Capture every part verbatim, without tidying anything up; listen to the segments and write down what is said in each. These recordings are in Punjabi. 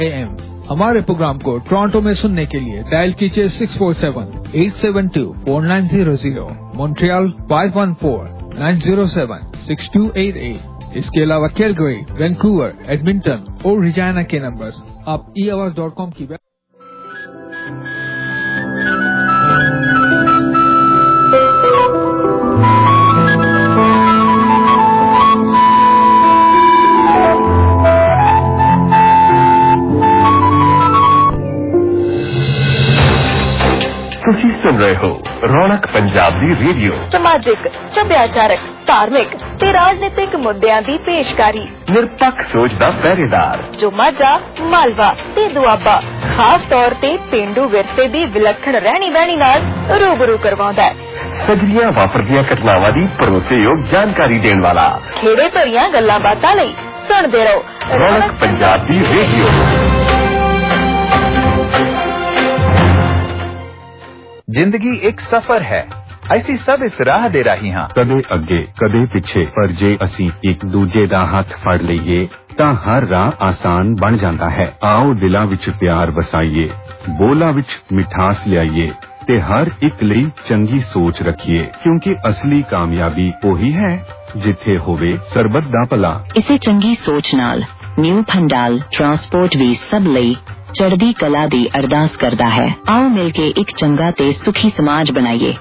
एम। हमारे प्रोग्राम को टोरंटो में सुनने के लिए डायल कीजिए six four seven eight seven two four nine zero zero, Montreal five one four nine zero seven six two eight eight. इसके अलावा कैलगरी, वैंकूवर, एडमिंटन और रिजाना के नंबर्स आप ई आवाज डॉट कॉम की ਤੁਸੀਂ ਸੁਣ ਰਹੇ ਹੋ ਰੌਣਕ ਪੰਜਾਬ ਦੀ ਰੇਡੀਓ। ਸਮਾਜਿਕ, ਸੱਭਿਆਚਾਰਕ, ਧਾਰਮਿਕ ਤੇ ਰਾਜਨੀਤਿਕ ਮੁੱਦਿਆਂ ਦੀ ਪੇਸ਼ਕਾਰੀ। ਨਿਰਪੱਖ ਸੋਚ ਦਾ ਪਹਿਰੇਦਾਰ ਜੋ ਮਾਝਾ, ਮਾਲਵਾ ਤੇ ਦੁਆਬਾ ਖਾਸ ਤੌਰ ਤੇ ਪੇਂਡੂ ਵਿਰਸੇ ਦੀ ਵਿਲੱਖਣ ਰਹਿਣੀ ਬਹਿਣੀ ਨਾਲ ਰੂਬਰੂ ਕਰਵਾਉਂਦਾ ਹੈ। ਸਜਰੀਆਂ ਵਾਪਰਦੀਆਂ ਘਟਨਾਵਾਂ ਦੀ ਭਰੋਸੇਯੋਗ ਜਾਣਕਾਰੀ ਦੇਣ ਵਾਲਾ। ਖੇੜੇ ਭਰੀਆਂ ਗੱਲਾਂ ਬਾਤਾਂ ਲਈ ਸੁਣਦੇ ਰਹੋ ਰੌਣਕ ਪੰਜਾਬ ਦੀ ਰੇਡੀਓ। जिंदगी एक सफर है, ਅਸੀਂ ਸਭ ਇਸ ਰਾਹ ਦੇ ਰਾਹੀ ਹਾਂ। ਕਦੇ ਅੱਗੇ ਕਦੇ ਪਿੱਛੇ, ਪਰ ਜੇ ਅਸੀਂ ਇੱਕ ਦੂਜੇ ਦਾ ਹੱਥ ਫੜ ਲਈਏ ਤਾਂ ਹਰ ਰਾਹ ਆਸਾਨ ਬਣ ਜਾਂਦਾ ਹੈ। ਆਓ ਦਿਲਾਂ ਵਿੱਚ ਪਿਆਰ ਵਸਾਈਏ, ਬੋਲਾਂ ਵਿੱਚ ਮਿਠਾਸ ਲਿਆਈਏ ਤੇ ਹਰ ਇੱਕ ਲਈ ਚੰਗੀ ਸੋਚ ਰੱਖੀਏ, ਕਿਉਂਕਿ ਅਸਲੀ ਕਾਮਯਾਬੀ ਉਹੀ ਹੈ ਜਿੱਥੇ ਹੋਵੇ ਸਰਬੱਤ ਦਾ ਭਲਾ। ਇਸੇ ਚੰਗੀ ਸੋਚ ਨਾਲ ਨਿਊ ਭੰਡਾਲ ਟਰਾਂਸਪੋਰਟ ਵੀ ਸਭ ਲਈ ਚੜ੍ਹਦੀ ਕਲਾ ਦੀ ਅਰਦਾਸ ਕਰਦਾ ਹੈ। ਆਓ ਮਿਲ ਕੇ ਇੱਕ ਚੰਗਾ ਤੇ ਸੁਖੀ ਸਮਾਜ ਬਣਾਈਏ।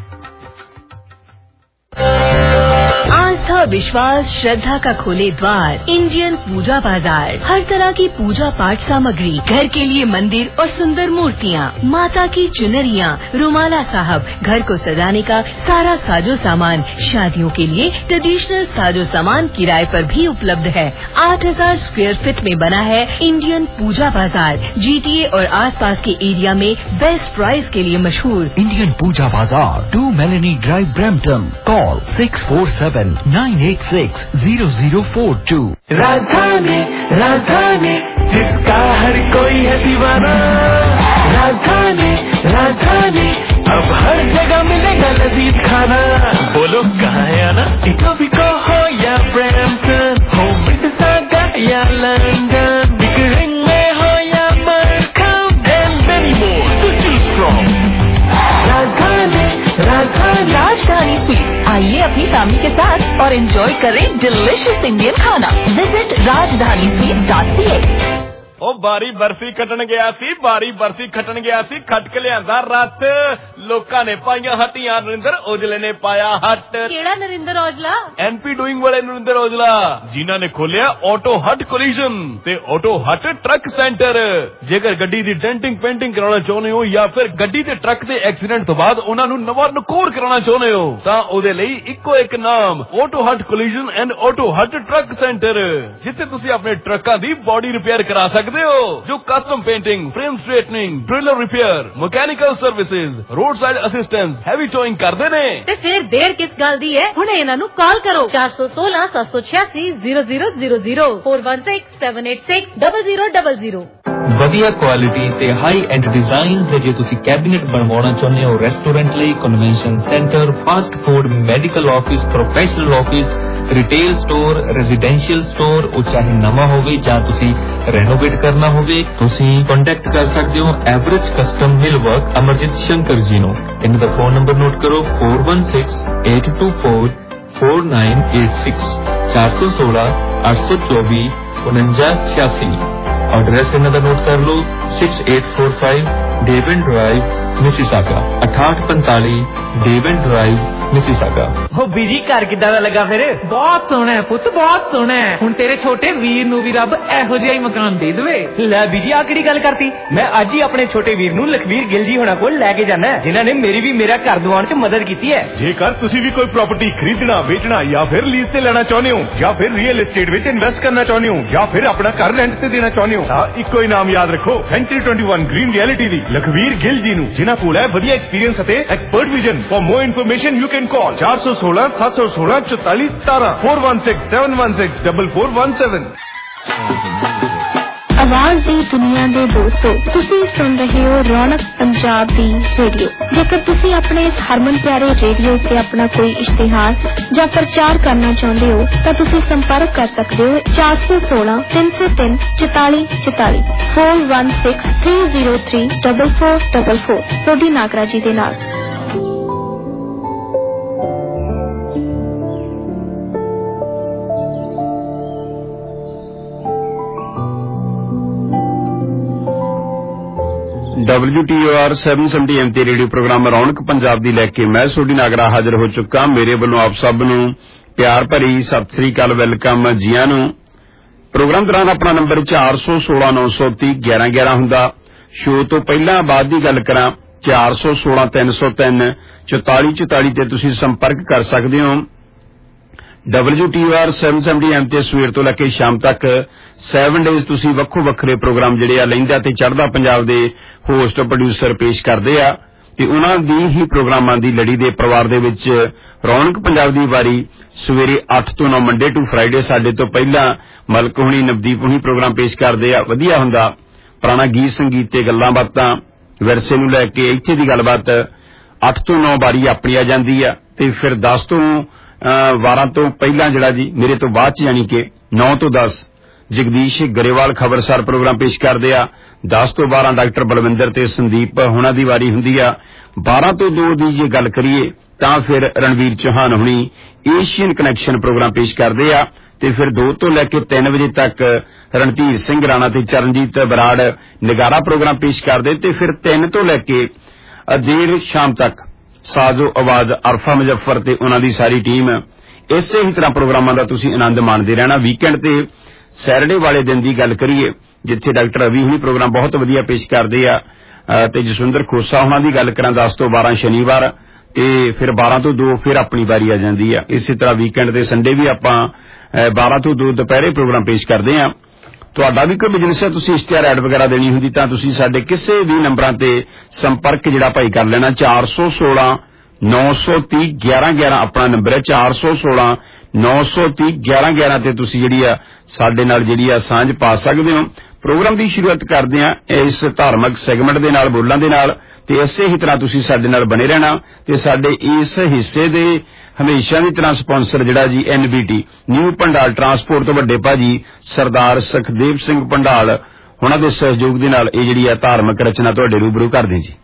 आस्था, विश्वास, श्रद्धा का खोले द्वार इंडियन पूजा बाजार। हर तरह की पूजा पाठ सामग्री, घर के लिए मंदिर और सुंदर मूर्तियाँ, माता की चुनरियाँ, रुमाला साहब, घर को सजाने का सारा साजो सामान, शादियों के लिए ट्रेडिशनल साजो सामान किराए पर भी उपलब्ध है। आठ हजार स्क्वायर फीट में बना है इंडियन पूजा बाजार। जीटीए और आसपास के एरिया में बेस्ट प्राइस के लिए मशहूर Indian Pooja Bazaar, two Melanie Drive, Brampton. Call six four seven nine eight six zero zero four two. Rajdhani Rajdhani जिसका हर कोई है दीवाना। राजधानी राजधानी अब हर जगह मिलेगा लजीज खाना। बोलो कहाँ है आना? इटोबिको हो या ब्रैम्पटन, हो मिसिसागा या लंदन, बिकरिंग में हो या Markham, and many more to choose from। राजधानी राजधानी राजधानी स्वीट, आइए अपनी फैमिली के साथ और एंजॉय करें डिलिशियस इंडियन खाना। Visit Rajdhani sweet dot C A. ਉਹ ਬਾਰੀ ਬਰਫੀ ਖੱਟਣ ਗਿਆ ਸੀ, ਬਾਰੀ ਬਰਫੀ ਖੱਟਣ ਗਿਆ ਸੀ, ਖੱਟ ਕੇ ਲਿਆਂਦਾ ਰੱਤ। ਲੋਕਾਂ ਨੇ ਪਾਈਆਂ ਹੱਟੀਆਂ, ਨਰਿੰਦਰ ਔਜਲੇ ਨੇ ਪਾਇਆ ਹੱਟ। ਕਿਹੜਾ ਨਰਿੰਦਰ ਔਜਲਾ? ਐਨਪੀ ਡੂਇੰਗ ਵਾਲੇ ਨਰਿੰਦਰ ਔਜਲਾ, ਜਿਨ੍ਹਾਂ ਨੇ ਖੋਲਿਆ ਆਟੋ ਹੱਟ ਕੋਲੀਜਨ ਤੇ ਆਟੋ ਹੱਟ ਟਰੱਕ ਸੈਂਟਰ। ਜੇਕਰ ਗੱਡੀ ਦੀ ਡੈਂਟਿੰਗ ਪੇਂਟਿੰਗ ਕਰਾਉਣਾ ਚਾਹੁੰਦੇ ਹੋ ਜਾਂ ਫਿਰ ਗੱਡੀ ਤੇ ਟਰੱਕ ਦੇ ਐਕਸੀਡੈਂਟ ਤੋਂ ਬਾਅਦ ਉਹਨਾਂ ਨੂੰ ਨਵਾਂ ਨਕੋਰ ਕਰਾਉਣਾ ਚਾਹੁੰਦੇ ਹੋ ਤਾਂ ਉਹਦੇ ਲਈ ਇੱਕੋ ਇੱਕ ਨਾਮ, auto hut collision and auto hut truck centre, ਜਿੱਥੇ ਤੁਸੀਂ ਆਪਣੇ ਟਰੱਕਾਂ ਦੀ ਬੋਡੀ ਰਿਪੇਅਰ ਕਰਾ ਸਕਦੇ ਹੋ। ਜੋ custom painting, frame straightening, trailer repair, mechanical services, roadside assistance, heavy towing ਕਰਦੇ ਨੇ। ਤੇ ਫਿਰ ਦੇਰ ਕਿਸ ਗੱਲ ਦੀ ਹੈ? ਹੁਣੇ ਇਹਨਾਂ ਨੂੰ ਕਾਲ ਕਰੋ ਚਾਰ ਸੌ ਸੋਲਾਂ ਸੱਤ ਸੌ ਛਿਆਸੀ zero zero zero zero four one six seven eight six double zero double zero. ਵਧੀਆ ਕੁਆਲਿਟੀ ਤੇ ਹਾਈ ਐਂਡ ਡਿਜ਼ਾਈਨ ਤੇ ਜੇ ਤੁਸੀਂ ਕੈਬਿਨੇਟ ਬਣਵਾਉਣਾ ਚਾਹੁੰਦੇ ਹੋ ਰੈਸਟੋਰੈਂਟ ਲਈ, convention centre, fast food, medical office, professional office, retail store, residential store, ਉਹ ਚਾਹੇ ਨਵਾਂ ਹੋਵੇ ਜਾਂ ਤੁਸੀਂ ਰੈਨੋਵੇਟ ਕਰਨਾ ਹੋਵੇ, ਤੁਸੀਂ ਕੰਟੈਕਟ ਕਰ ਸਕਦੇ ਹੋ average custom millwork Amarjeet Shankar ji ਨੂੰ। ਇਹਨਾਂ ਦਾ ਫੋਨ ਨੰਬਰ ਨੋਟ ਕਰੋ four one six eight two four four nine eight six, चार सौ सोलह आठ सौ चौबीस उनंजा छियासी। एड्रेस इन्हों का नोट कर लो six eight four five Devon Drive Mississauga, अठाठ पैंताली डेवन ड्राइव मिसिसागा। हो बीजी घर किदा दा लगा फिर? बहुत सोहना है पुत, बहुत सोहना है। हुण तेरे छोटे वीर नूं भी रब इहो जिहा ही मकान दे देवे। लै बीजी आ किहड़ी गल करती? मैं अज ही अपने छोटे वीर नूं लखवीर गिल जी होना कोल लैके जाना है, जिन्हां ने मेरी भी मेरा घर दिवाउण च मदद कीती है। जेकर तुसीं भी कोई प्रॉपर्टी खरीदना, बेचना या फिर लीज ते लेना चाहुंदे हो या फिर रियल एस्टेट विच इन्वेस्ट करना चाहुंदे हो या फिर अपना घर रेंट ते देना चाहुंदे हो तां इक्को ही नाम याद रखो, century twenty one green reality दी लखवीर गिल जी नूं, जिन्हां कोल है वधिया एक्सपीरियंस अते expert vision. For more information you can call चार सौ सोलह सात सौ सोलह चौतालीस सतारह four one six seven one six double four one seven. आवाज दी दुनिया दे दोस्तों, तुसी सुन रहे हो रौनक पंजाब दी रेडियो। जेकर तुसी अपने इस हरमन प्यारे रेडियो ते अपना कोई इश्तिहार या प्रचार करना चाहते हो तो तुसी संपर्क कर सकते हो चार सौ सोलह तीन सौ तीन चौताली चौताली four one six three zero three double four double four Sodhi Nagra ji दे नाल। W T O R seven seventy M ते रेडियो प्रोग्राम रौनक पंजाब दी लैके मैं सोडी नागरा हाजिर हो चुका। मेरे वालों आप सब नूं प्यार भरी सत श्री अकाल, वेलकम जियां नूं। प्रोग्राम दौरान अपना नंबर चार सौ सोलह नौ सौ तीह ग्यारह ग्यारह हुंदा। शो तो पहला बाद दी गल करां चार सौ सोलह तीन सौ तीन चौताली चौताली ते तुसीं संपर्क कर सकदे हो। W T O R seven seventy M ते सवेर तो लैके शाम तक सैवन डेज तुसीं वक्खो वक्खरे प्रोग्राम जिहड़े आ लहिंदा ते चढ़दा पंजाब दे होस्ट प्रोड्यूसर पेश करदे आ ते उन्हां दी ही प्रोग्रामां दी लड़ी दे परिवार दे विच रौनक पंजाब दी वारी सवेरे अठ तो नौ मंडे टू फ्राइडे साडे तो पहला मलक हुणी नवदीप हुणी प्रोग्राम पेश करदे आ। वधिया हुंदा पुराना गीत संगीत ते गल्लां बातां विरसे नूं लैके इत्थे दी गलबात अठ तो नौ वारी अपनी आ जांदी आ ते फिर दस तो बारह तो पहला जिहड़ा जी मेरे तो बाद च यानी कि नौ तो दस जगदीश गरेवाल खबरसार प्रोग्राम पेश करदे आ। दस तो बारह डॉक्टर बलविंदर ते संदीप हुणां दी वारी हुंदी आ। बारह तो दो दी जे गल करिए तां फिर रणवीर चौहान हुणी एशियन कनैक्शन प्रोग्राम पेश करदे आ ते फिर दो तो लैके तीन बजे तक रणधीर सिंह राणा ते चरणजीत बराड़ नगारा प्रोग्राम पेश करदे ते फिर तीन तो लैके देर शाम तक साजो आवाज अरफा मुजफ्फर ते उन्हां दी सारी टीम इसे ही तरह प्रोग्रामां दा तुसीं आनंद माणदे रहना। वीकेंड ते सैटरडे वाले दिन दी गल करिए जिथे डॉक्टर रवि हुणी प्रोग्राम बहुत वधिया पेश करदे आ ते जसविंदर खोसा हुणां दी गल करां दस तो बारह शनिवार ते फिर बारह तो दो फिर अपनी वारी आ जांदी आ। इसे तरह वीकेंड ते संडे भी आपां बारह तो दो दोपहरे प्रोग्राम पेश करदे आ। तुहाडा भी कोई बिजनेस है तुसीं इश्तिहार ऐड वगैरह देनी हुंदी तां तुसीं साडे किसी भी नंबरां ते संपर्क जिहड़ा भाई कर लेना। चार सौ सोलह नौ सौ तीह ग्यारह ग्यारह अपना नंबर है चार सौ सोलह नौ सौ तीह ग्यारह ग्यारह ते तुसीं जिहड़ी आ साडे नाल जिहड़ी आ सांझ पा सकदे हो। प्रोग्राम की शुरुआत करदे आ इस धार्मिक सैगमेंट दे नाल बोलां दे नाल ते इसे ही तरह तुसीं साडे नाल बने रहना ते साडे इस हिस्से दे हमेशा की तरह स्पॉन्सर जिहड़ा G N B T new पंडाल ट्रांसपोर्ट तो वड्डे भाजी सरदार सुखदेव सिंह पंडाल हुणां दे सहयोग दे नाल इह जिहड़ी आ धार्मिक रचना तुहाडे रूबरू करदे जी।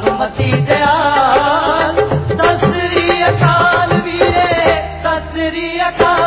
सत श्री अकाल वीरे सत श्री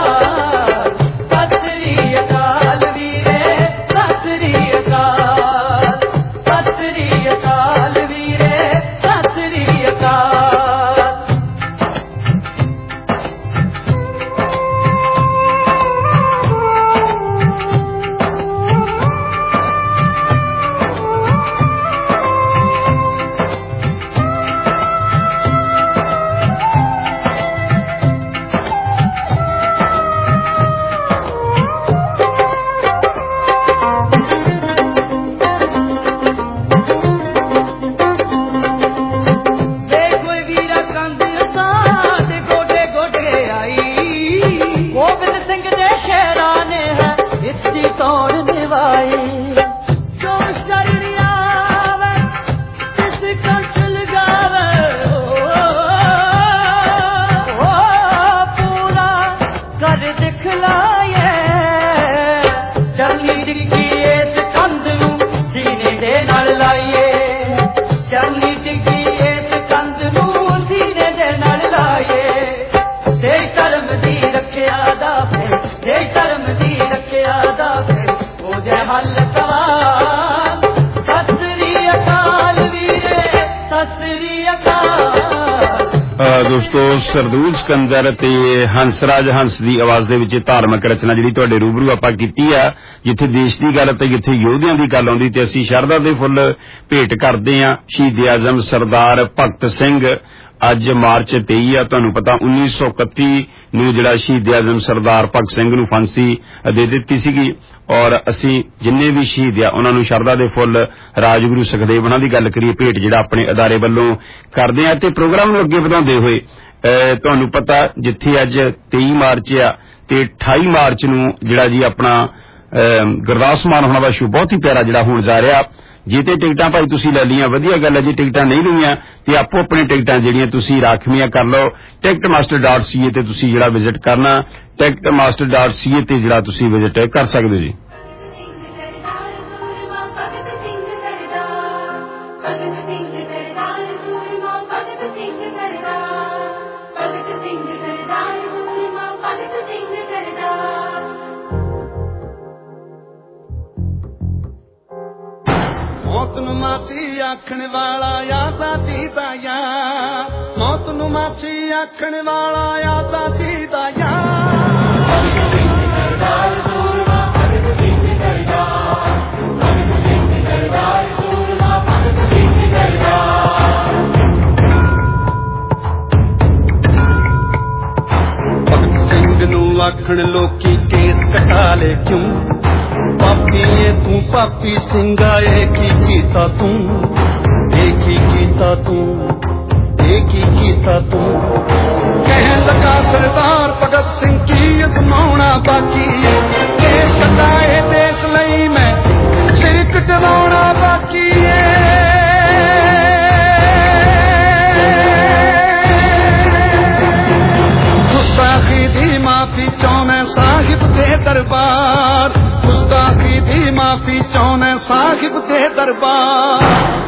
ਦੋਸਤੋ ਸਰਦੂਲ ਸਿਕੰਦਰ ਤੇ ਹੰਸਰਾਜ ਹੰਸ ਦੀ ਆਵਾਜ਼ ਦੇ ਵਿੱਚ ਧਾਰਮਿਕ ਰਚਨਾ ਜਿਹੜੀ ਤੁਹਾਡੇ ਰੂਬਰੂ ਆਪਾਂ ਕੀਤੀ ਆ, ਜਿੱਥੇ ਦੇਸ਼ ਦੀ ਗੱਲ ਤੇ ਜਿੱਥੇ ਯੋਧਿਆਂ ਦੀ ਗੱਲ ਆਉਂਦੀ ਤੇ ਅਸੀਂ ਸ਼ਰਧਾ ਦੇ ਫੁੱਲ ਭੇਟ ਕਰਦੇ ਆ ਸ਼ਹੀਦ ਆਜ਼ਮ ਸਰਦਾਰ ਭਗਤ ਸਿੰਘ। ਅੱਜ ਮਾਰਚ ਤੇਈ ਆ, ਤੁਹਾਨੂੰ ਪਤਾ ਉੱਨੀ ਸੌ ਇਕੱਤੀ ਨੂੰ ਜਿਹੜਾ ਸ਼ਹੀਦ ਆਜ਼ਮ ਸਰਦਾਰ ਭਗਤ ਸਿੰਘ ਨੂੰ ਫਾਂਸੀ ਦੇ ਦਿੱਤੀ ਸੀਗੀ, ਔਰ ਅਸੀਂ ਜਿੰਨੇ ਵੀ ਸ਼ਹੀਦ ਆ ਉਹਨਾਂ ਨੂੰ ਸ਼ਰਧਾ ਦੇ ਫੁੱਲ ਰਾਜਗੁਰੂ ਸੁਖਦੇਵ ਉਹਨਾਂ ਦੀ ਗੱਲ ਕਰੀਏ ਭੇਟ ਜਿਹੜਾ ਆਪਣੇ ਅਦਾਰੇ ਵੱਲੋਂ ਕਰਦੇ ਆ। ਤੇ ਪ੍ਰੋਗਰਾਮ ਨੂੰ ਅੱਗੇ ਵਧਾਉਂਦੇ ਹੋਏ ਤੁਹਾਨੂੰ ਪਤਾ ਜਿੱਥੇ ਅੱਜ ਤੇਈ ਮਾਰਚ ਆ ਤੇ ਅਠਾਈ ਮਾਰਚ ਨੂੰ ਜਿਹੜਾ ਜੀ ਆਪਣਾ ਗੁਰਦਾਸ ਮਾਨ ਹੋਣਾ ਦਾ ਸ਼ੋ ਬਹੁਤ ਹੀ ਪਿਆਰਾ ਜਿਹੜਾ ਹੋਣ ਜਾ ਰਿਹਾ। ਜੇ ਤੇ ਟਿਕਟਾਂ ਭਾਈ ਤੁਸੀਂ ਲੈ ਲਈਆਂ ਵਧੀਆ ਗੱਲ ਹੈ, ਜੇ ਟਿਕਟਾਂ ਨਹੀਂ ਲਈਆਂ ਤੇ ਆਪੋ ਆਪਣੀ ਟਿਕਟਾਂ ਜਿਹੜੀਆਂ ਤੁਸੀਂ ਰਾਖਵੀਆਂ ਕਰ ਲਓ। Ticketmaster dot C A ਤੇ ਤੁਸੀਂ ਜਿਹੜਾ ਵਿਜ਼ਿਟ ਕਰਨਾ, Ticketmaster dot C A ਤੇ ਜਿਹੜਾ ਤੁਸੀਂ ਵਿਜ਼ਿਟ ਕਰ ਸਕਦੇ ਹੋ ਜੀ। मौत नु मासी आखण वाला यादा दीदा या, मौत नु मासी आखण वाला यादा दीदा या। भगत सिंह नू आखण लोकी केस कटा ले क्यों, पापी ये तू पापी सिंगा एक ही कीता तू, एक ही कीता तू, एक ही कीता तू। कहने लगा सरदार भगत सिंह की अजमाउना बाकी है, केस कटाए देश लई मैं सिर कटवाउना बाकी है। गुस्ताखी दी माफी चाहने साहिब दे दरबार, गुस्ताखी दी माफी चाहने साहिब दे दरबार।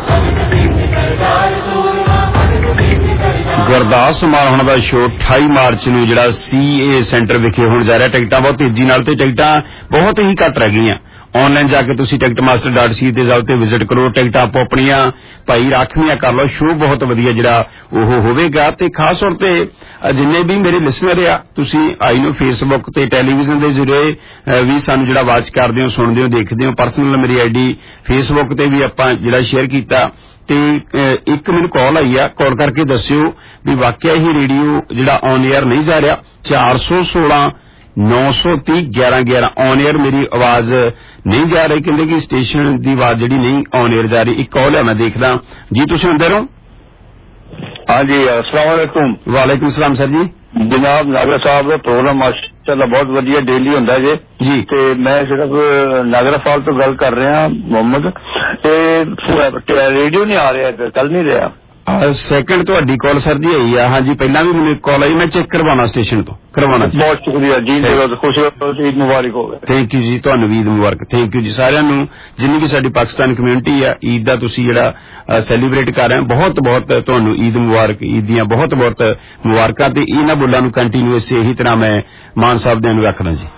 ਗੁਰਦਾਸ ਮਾਨ ਹੋਣਾ ਦਾ ਸ਼ੋਅ ਅਠਾਈ ਮਾਰਚ ਨੂੰ ਜਿਹੜਾ ਸੀ ਏ ਸੈਂਟਰ ਵਿਖੇ ਹੋਣ ਜਾ ਰਿਹਾ। ਟਿਕਟਾਂ ਬਹੁਤ ਤੇਜ਼ੀ ਨਾਲ ਤੇ ਟਿਕਟਾਂ ਬਹੁਤ ਹੀ ਘੱਟ ਰਹਿ ਗਈਆਂ। ਆਨਲਾਈਨ ਜਾ ਕੇ ਤੁਸੀਂ ਟਿਕਟ ਮਾਸਟਰ ਡਾਟ ਸੀ ਤੇ ਜਾਓ ਤੇ ਵਿਜ਼ਿਟ ਕਰੋ, ਟਿਕਟਾਂ ਆਪੋ ਆਪਣੀਆਂ ਭਾਈ ਰਾਖਵੀਆਂ ਕਰ ਲਓ। ਸ਼ੋਅ ਬਹੁਤ ਵਧੀਆ ਜਿਹੜਾ ਉਹ ਹੋਵੇਗਾ ਤੇ ਖਾਸ ਤੌਰ ਤੇ ਜਿੰਨੇ ਵੀ ਮੇਰੇ ਲਿਸਨਰ ਆ ਤੁਸੀਂ ਆਈ ਨੂੰ ਫੇਸਬੁੱਕ ਤੇ ਟੈਲੀਵਿਜ਼ਨ ਦੇ ਜ਼ਰੀਏ ਵੀ ਸਾਨੂੰ ਜਿਹੜਾ ਵਾਚ ਕਰਦੇ ਹੋ, ਸੁਣਦੇ ਹੋ, ਦੇਖਦੇ ਹੋ। ਪਰਸਨਲ ਮੇਰੀ ਆਈ ਡੀ ਫੇਸਬੁੱਕ ਤੇ ਵੀ ਆਪਾਂ ਜਿਹੜਾ ਸ਼ੇਅਰ ਕੀਤਾ ਤੇ ਇੱਕ ਮੈਨੂੰ ਕਾਲ ਆਈ ਆ, ਕਾਲ ਕਰਕੇ ਦੱਸਿਓ ਵੀ ਵਾਕਿਆ ਹੀ ਰੇਡੀਓ ਜਿਹੜਾ ਔਨ 에ਅਰ ਨਹੀਂ ਜਾ ਰਿਹਾ। ਚਾਰ ਸੌ ਸੋਲਾਂ ਨੌ ਸੌ ਤੀਹ ਗਿਆਰਾਂ ਗਿਆਰਾਂ ਔਨ 에ਅਰ ਮੇਰੀ ਆਵਾਜ਼ ਨਹੀਂ ਜਾ ਰਹੀ, ਕਹਿੰਦੇ ਕਿ ਸਟੇਸ਼ਨ ਦੀ ਆਵਾਜ਼ ਜਿਹੜੀ ਨਹੀਂ ਔਨ 에ਅਰ ਜਾ ਰਹੀ। ਇੱਕ ਕਾਲ ਹੈ, ਮੈਂ ਦੇਖਦਾ ਜੀ। ਤੁਸੀਂ ਅੰਦਰ ਹੋ? ਹਾਂਜੀ, अस्सलाम वालेकुम। वालेकुम सलाम सर जी। जनाब नागरा साहब का प्रोग्राम माशाअल्लाह बहुत वधिया डेली ਹੁੰਦਾ ਜੇ ਜੀ। ਤੇ ਮੈਂ ਸਿਰਫ ਨਾਗਰਾ ਫਾਲ ਤੋਂ ਗੱਲ ਕਰ ਰਿਹਾ ਮੁਹੰਮਦ, ਤੇ ਰੇਡੀਓ ਨਹੀਂ ਆ ਰਿਹਾ ਇੱਧਰ, ਚੱਲ ਨਹੀਂ ਰਿਹਾ। ਸੈਕਿੰਡ ਤੁਹਾਡੀ ਕਾਲ ਸਰ ਜੀ ਆਈ ਆ। ਹਾਂਜੀ ਪਹਿਲਾਂ ਵੀ ਮੈਨੂੰ ਕਾਲ ਆਈ, ਮੈਂ ਚੈੱਕ ਕਰਵਾਉਣਾ ਸਟੇਸ਼ਨ ਤੋਂ ਕਰਵਾਉਣਾ। ਬਹੁਤ ਸ਼ੁਕਰੀਆ ਜੀ, ਖੁਸ਼ ਈਦ ਮੁਬਾਰਕ ਹੋਵੇ। ਥੈਂਕ ਯੂ ਜੀ, ਤੁਹਾਨੂੰ ਵੀ ਈਦ ਮੁਬਾਰਕ। ਥੈਂਕ ਯੂ ਜੀ ਸਾਰਿਆਂ ਨੂੰ, ਜਿੰਨੀ ਵੀ ਸਾਡੀ ਪਾਕਿਸਤਾਨ ਕਮਿਊਨਿਟੀ ਆ, ਈਦ ਦਾ ਤੁਸੀਂ ਜਿਹੜਾ ਸੈਲੀਬ੍ਰੇਟ ਕਰ ਰਹੇ ਹੋ, ਬਹੁਤ ਬਹੁਤ ਤੁਹਾਨੂੰ ਈਦ ਮੁਬਾਰਕ, ਈਦ ਦੀਆਂ ਬਹੁਤ ਬਹੁਤ ਮੁਬਾਰਕਾਂ। ਤੇ ਇਹਨਾਂ ਬੋਲਾਂ ਨੂੰ ਕੰਟੀਨਿਊ ਇਸੇ ਇਹੀ ਤਰ੍ਹਾਂ ਮੈਂ ਮਾਨ ਸਾਹਿਬ ਦੇ ਨੂੰ ਰੱਖਦਾ ਜੀ।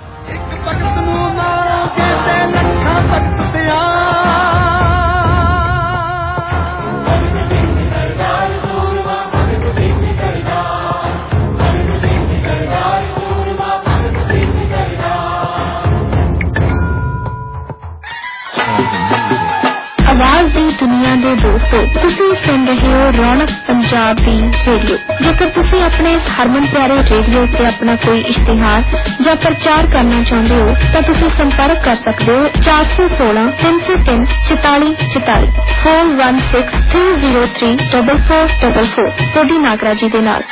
आवाज दी दुनिया दे दोस्तों, तुसी सुन रहे हो रौनक पंजाब दी रेडियो। जेकर तुसी अपने इस हरमन प्यारे रेडियो से अपना कोई इश्तिहार या प्रचार करना चाहते हो तो तुसी संपर्क कर सकते हो चार सौ सोलह तीन सौ तीन चौताली चौताली four one six three zero three double four double four Sodhi Nagra ji दे नाल।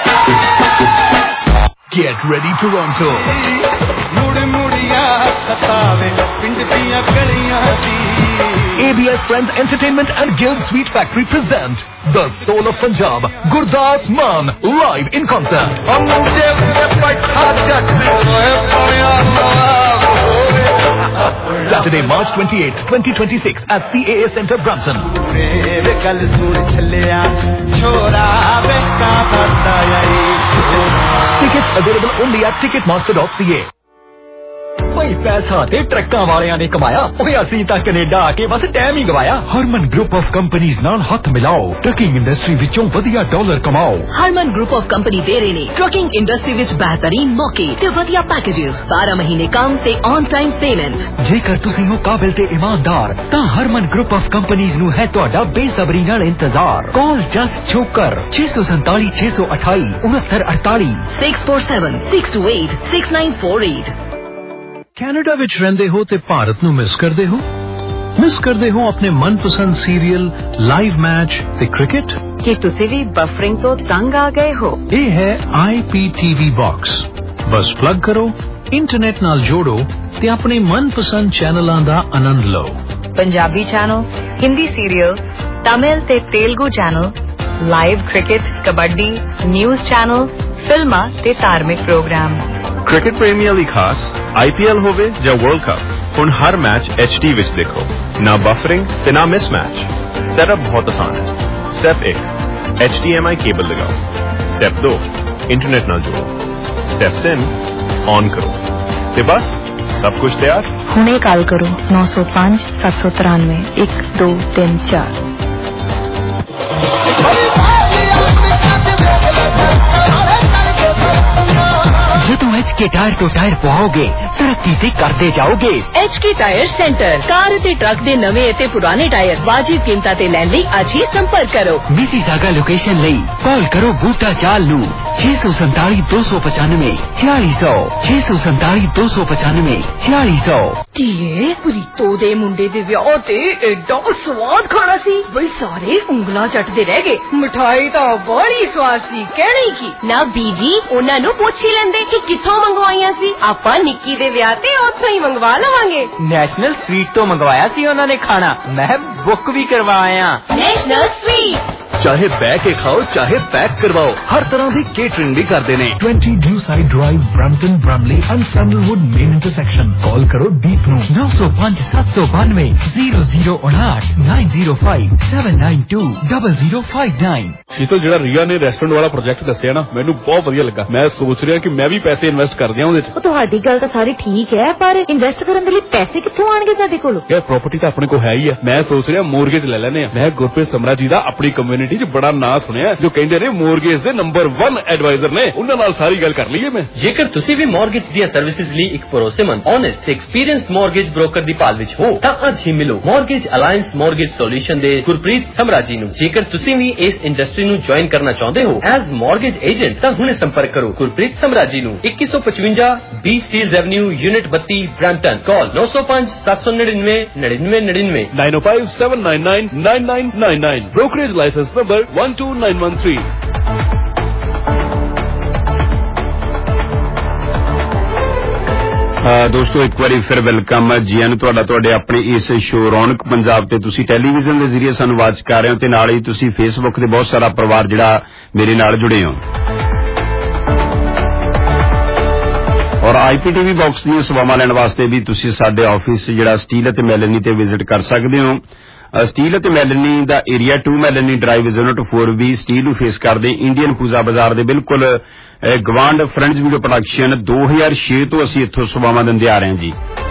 Get ready Toronto. A B S Friends Entertainment and Guild Sweet Factory present The Soul of Punjab, Gurdas Maan, live in concert. Saturday, March twenty-eighth, twenty twenty-six at C A A Centre, Brampton. Tickets available only at ticketmaster dot c a. ਭਾਈ ਪੈਸਾ ਤੇ ਟਰੱਕਾਂ ਵਾਲਿਆਂ ਨੇ ਕਮਾਇਆ, ਓਏ ਅਸੀਂ ਤਾਂ ਕੈਨੇਡਾ ਆ ਕੇ ਬਸ ਟਾਈਮ ਹੀ ਗਵਾਇਆ। ਹਰਮਨ ਗਰੁੱਪ ਆਫ ਕੰਪਨੀਆਂ ਨਾਲ ਹੱਥ ਮਿਲਾਓ, ਟਰੱਕਿੰਗ ਇੰਡਸਟਰੀ ਵਿੱਚੋਂ ਵਧੀਆ ਡਾਲਰ ਕਮਾਓ। ਹਰਮਨ ਗਰੁੱਪ ਆਫ ਕੰਪਨੀ ਦੇ ਰਹੇ ਨੇ ਟਰੱਕਿੰਗ ਇੰਡਸਟਰੀ ਵਿੱਚ ਬਿਹਤਰੀਨ ਮੌਕੇ ਤੇ ਵਧੀਆ ਪੈਕੇजेस, ਬਾਰਾਂ ਮਹੀਨੇ ਕੰਮ ਤੇ ਔਨ ਟਾਈਮ ਪੇਮੈਂਟ। ਜੇਕਰ ਤੁਸੀਂ ਹੋ ਕਾਬਿਲ ਤੇ ਇਮਾਨਦਾਰ ਤਾਂ ਹਰਮਨ ਗਰੁੱਪ ਆਫ ਕੰਪਨੀਆਂ ਨੂੰ ਹੈ ਤੁਹਾਡਾ ਬੇਸਬਰੀ ਨਾਲ ਇੰਤਜ਼ਾਰ। ਕਾਲ ਜਸਟ ਛੋਕਰ ਛੇ ਸੌ ਸੰਤਾਲੀ ਛੇ ਸੌ ਅਠਾਈ ਉਨੱਤਰ ਅੜਤਾਲੀ six four seven six two eight six nine four eight. Canada ਵਿੱਚ ਰਹਿੰਦੇ ਹੋ ਤੇ ਭਾਰਤ ਨੂੰ ਮਿਸ ਕਰਦੇ ਹੋ ਮਿਸ ਕਰਦੇ ਹੋ ਆਪਣੇ ਮਨਪਸੰਦ ਸੀਰੀਅਲ, ਲਾਈਵ ਮੈਚ ਤੇ ਕ੍ਰਿਕਟ। ਕੀ ਤੁਸੀਂ ਵੀ ਬਫਰਿੰਗ ਤੋਂ ਤੰਗ ਆ ਗਏ ਹੋ? ਇਹ ਹੈ I P T V box. ਬਸ ਪਲੱਗ ਕਰੋ, ਇੰਟਰਨੈਟ ਨਾਲ ਜੋੜੋ ਤੇ ਆਪਣੇ ਮਨਪਸੰਦ ਚੈਨਲਾਂ ਦਾ ਆਨੰਦ ਲਓ। ਪੰਜਾਬੀ ਚੈਨਲ, ਹਿੰਦੀ ਸੀਰੀਅਲ, ਤਮਿਲ ਤੇ Telugu channel, live cricket, kabaddi, news channel, ਫਿਲਮਾਂ ਤੇ ਧਾਰਮਿਕ ਪ੍ਰੋਗਰਾਮ। ਕ੍ਰਿਕਟ ਪ੍ਰੇਮੀਆਂ ਲਈ ਖਾਸ ਆਈ ਪੀ ਐਲ ਹੋਵੇ ਜਾਂ ਵਰਲਡ ਕੱਪ, ਹੁਣ ਹਰ ਮੈਚ ਐਚ ਡੀ ਵਿੱਚ ਦੇਖੋ। ਨਾ ਬਫਰਿੰਗ ਤੇ ਨਾ ਮਿਸ ਮੈਚ। ਸੈਟਅਪ ਬਹੁਤ ਆਸਾਨ ਹੈ। ਸਟੈਪ ਇੱਕ, H D M I cable ਲਗਾਓ। ਸਟੈਪ ਦੋ, ਇੰਟਰਨੈਟ ਨਾਲ ਜੋੜੋ। ਸਟੈਪ ਤਿੰਨ, ਔਨ ਕਰੋ ਤੇ ਬਸ ਸਭ ਕੁਝ ਤਿਆਰ। ਹੁਣੇ ਕਾਲ ਕਰੋ ਨੌ ਸੌ ਪੰਜ ਸੱਤ ਸੌ ਤਰਾਨਵੇਂ ਇੱਕ ਦੋ ਤਿੰਨ ਚਾਰ। ਜਦੋਂ ਐਚ ਕੇ ਟਾਇਰ ਤੋਂ ਟਾਇਰ ਪਵਾਓਗੇ ਤਰੱਕੀ ਤੇ ਕਰਦੇ ਜਾਓਗੇ। H K tyre centre, car ਅਤੇ ਟਰੱਕ ਦੇ ਨਵੇਂ ਅਤੇ ਪੁਰਾਣੇ ਟਾਇਰ ਵਾਜਿਬ ਕੀਮਤਾਂ ਤੇ ਲੈਣ ਲਈ ਅੱਜ ਹੀ ਸੰਪਰਕ ਕਰੋ। ਮਿਸੀਸਾਗਾ ਲੋਕੇਸ਼ਨ ਲਈ ਕਾਲ ਕਰੋ ਬੂਟਾ ਚਾਲ ਨੂੰ ਛੇ ਸੌ ਸੰਤਾਲੀ ਦੋ ਸੌ ਪਚਾਨਵੇਂ ਛਿਆਲੀ ਸੌ ਛੇ ਸੌ ਸੰਤਾਲੀ ਦੋ ਸੌ ਪਚਾਨਵੇਂ ਛਿਆਲੀ ਸੌ। ਧੀਏ ਪ੍ਰੀਤੋ ਦੇ ਮੁੰਡੇ ਦੇ ਵਿਆਹ ਤੇ ਐਡਾ ਸਵਾਦ ਖਾਣਾ ਸੀ, ਬਈ ਸਾਰੇ ਉਂਗਲਾਂ ਚੱਟਦੇ ਰਹਿ ਗਏ। ਮਿਠਾਈ ਤਾਂ ਬੜੀ ਸਵਾਦ ਸੀ, ਕਹਿਣੀ ਕੀ ਨਾ ਬੀਜੀ, ਉਹਨਾਂ ਨੂੰ ਪੁੱਛ ਹੀ ਲੈਂਦੇ ਕਿ ਕਿੱਥੋਂ ਮੰਗਵਾਈਆਂ ਸੀ। ਆਪਾਂ ਨਿੱਕੀ ਦੇ ਵਿਆਹ ਤੇ ਉੱਥੋਂ ਹੀ ਮੰਗਵਾ ਲਵਾਂਗੇ। ਨੈਸ਼ਨਲ ਸਵੀਟ ਤੋਂ ਮੰਗਵਾਇਆ ਸੀ ਉਹਨਾਂ ਨੇ ਖਾਣਾ, ਮੈਂ ਬੁੱਕ ਵੀ ਕਰਵਾਇਆ। ਨੈਸ਼ਨਲ ਸਵੀਟ ਚਾਹੇ ਬਹਿ ਕੇ ਖਾਓ ਚਾਹੇ ਪੈਕ ਕਰਵਾਓ, ਹਰ ਤਰ੍ਹਾਂ ਦੀ ਕੇਟਰਿੰਗ ਵੀ ਕਰਦੇ ਨੇ। ਵੀਹ Dewside drive, Brampton, Bramalea and Sandalwood main intersection. Call ਕਰੋ ਦੀਪ ਨੂੰ ਨੌ ਸੌ ਪੰਜ ਸੱਤ ਸੌ ਬਾਨਵੇਂ ਜ਼ੀਰੋ ਜ਼ੀਰੋ ਉਨਾਹਠ nine zero five seven nine two double zero five nine. Sheetal, ਜਿਹੜਾ ਰੀਆ ਨੇ ਰੈਸਟੋਰੈਂਟ ਵਾਲਾ ਪ੍ਰੋਜੈਕਟ ਦੱਸਿਆ ਨਾ, ਮੈਨੂੰ ਬਹੁਤ ਵਧੀਆ ਲੱਗਾ। ਮੈਂ ਸੋਚ ਰਿਹਾ ਕਿ ਮੈਂ ਵੀ ਪੈਸੇ ਇਨਵੈਸਟ ਕਰ ਦਿਆਂ ਉਹਦੇ ਚ। ਤੁਹਾਡੀ ਗੱਲ ਤਾਂ ਸਾਰੀ ਠੀਕ ਹੈ, ਪਰ ਇਨਵੈਸਟ ਕਰਨ ਦੇ ਲਈ ਪੈਸੇ ਕਿੱਥੋਂ ਆਣਗੇ ਸਾਡੇ ਕੋਲ? ਯਾਰ ਪ੍ਰਾਪਰਟੀ ਤਾਂ ਆਪਣੇ ਕੋਲ ਹੈ ਹੀ ਆ। ਮੈਂ ਸੋਚ ਰਿਹਾ ਮੋਰਗੇਜ ਲੈ ਲੈਨੇ ਆ। ਮੈਂ ਗੁਰਪ੍ਰੀਤ ਸਮਰਾ ਜੀ ਦਾ ਆਪਣੀ ਕਮਿਊਨਿਟੀ ਚ ਬੜਾ ਨਾਂ ਸੁਣਿਆ, ਜੋ ਕਹਿੰਦੇ ਨੇ ਮੋਰਗੇਜ ਦੇ ਨੰਬਰ ਇੱਕ ਐਡਵਾਈਜ਼ਰ ਨੇ। ਉਹਨਾਂ ਨਾਲ ਸਾਰੀ ਗੱਲ ਕਰ ਲਈਏ ਮੈਂ। ਜੇਕਰ ਤੁਸੀਂ ਵੀ ਮੋਰਗੇਜ ਦੀਆਂ ਸਰਵਿਸਿਜ਼ ਲਈ ਇੱਕ ਭਰੋਸੇਮੰਦ, ਓਨੈਸਟ ਤੇ ਐਕਸਪੀਰੀਅੰਸਡ ਮੋਰਗੇਜ ਬ੍ਰੋਕਰ ਦੀ ਭਾਲ ਵਿੱਚ ਹੋ ਤਾਂ ਅੱਜ ਹੀ ਮਿਲੋ ਮੋਰਗੇਜ ਅਲਾਈਅੰਸ ਮੋਰਗੇਜ ਸੋਲੂਸ਼ਨ ਦੇ ਗੁਰਪ੍ਰੀਤ ਸਮਰਾ ਜੀ ਨੂੰ। ਜੇਕਰ ਤੁਸੀਂ ਵੀ ਇਸ ਇੰਡਸਟਰੀ ਨੂੰ ਜੁਆਇਨ ਕਰਨਾ ਚਾਹੁੰਦੇ ਹੋ ਐਜ਼ ਮੋਰਗੇਜ ਏਜੰਟ ਤਾਂ ਹੁਣੇ ਸੰਪਰਕ ਕਰੋ ਗੁਰਪ੍ਰੀਤ ਸਮਰਾ ਜੀ ਨੂੰ। ਇੱਕੀ ਸੌ ਪਚਵੰਜਾ ਬੀ ਸਟੀਲਜ਼ ਐਵਨਿਊ, ਯੂਨਿਟ ਬੱਤੀ, ਬ੍ਰੈਂਪਟਨ। ਕਾਲ ਨੌ ਸੌ ਪੰਜ ਸੱਤ ਸੌ ਨੜਿਨਵੇਂ ਨੜਿਨਵੇਂ ਨੜਿਨਵੇਂ nine O five seven nine nine nine nine nine nine. Brokerage licence number one two nine one three. ਦੋਸਤੋ ਇੱਕ ਵਾਰੀ ਫਿਰ ਵੈਲਕਮ ਜੀ ਨੂੰ ਤੁਹਾਡਾ ਤੁਹਾਡੇ ਆਪਣੇ ਇਸ ਸ਼ੋਅ ਰੌਣਕ ਪੰਜਾਬ ਤੇ ਤੁਸੀਂ ਟੈਲੀਵਿਜ਼ਨ ਦੇ ਜ਼ਰੀਏ ਸਾਨੂੰ ਵਾਚ ਕਰ ਰਹੇ ਹੋ ਤੇ ਨਾਲ ਹੀ ਤੁਸੀਂ ਫੇਸਬੁੱਕ ਤੇ ਬਹੁਤ ਸਾਰਾ ਪਰਿਵਾਰ ਜਿਹੜਾ ਮੇਰੇ ਨਾਲ ਜੁੜੇ ਹੋ ਔਰ ਆਈਪੀਟੀਵੀ ਬਾਕਸ ਦੀਆਂ ਸੇਵਾਵਾਂ ਲੈਣ ਵਾਸਤੇ ਵੀ ਤੁਸੀਂ ਸਾਡੇ ਆਫਿਸ ਜਿਹੜਾ ਸਟੀਲ ਅਤੇ ਮੈਲਨੀ ਤੇ ਵਿਜ਼ਿਟ ਕਰ ਸਕਦੇ ਹੋ ਸਟੀਲ ਅਤੇ ਮੈਲਨੀ ਦਾ area two Melanie drive unit four ਵੀ ਸਟੀਲ ਨੂੰ ਫੇਸ ਕਰਦੇ ਇੰਡੀਅਨ ਪੂਜਾ ਬਾਜ਼ਾਰ ਦੇ ਬਿਲਕੁਲ ਗਵਾਂਡ ਫਰੈਂਡਸ ਵੀਡੀਓ ਪ੍ਰੋਡਕਸ਼ਨ ਦੋ ਹਜ਼ਾਰ ਛੇ ਤੋਂ ਅਸੀਂ ਇੱਥੋਂ ਸੇਵਾਵਾਂ ਦਿੰਦੇ ਆ ਰਹੇ ਹਾਂ ਜੀ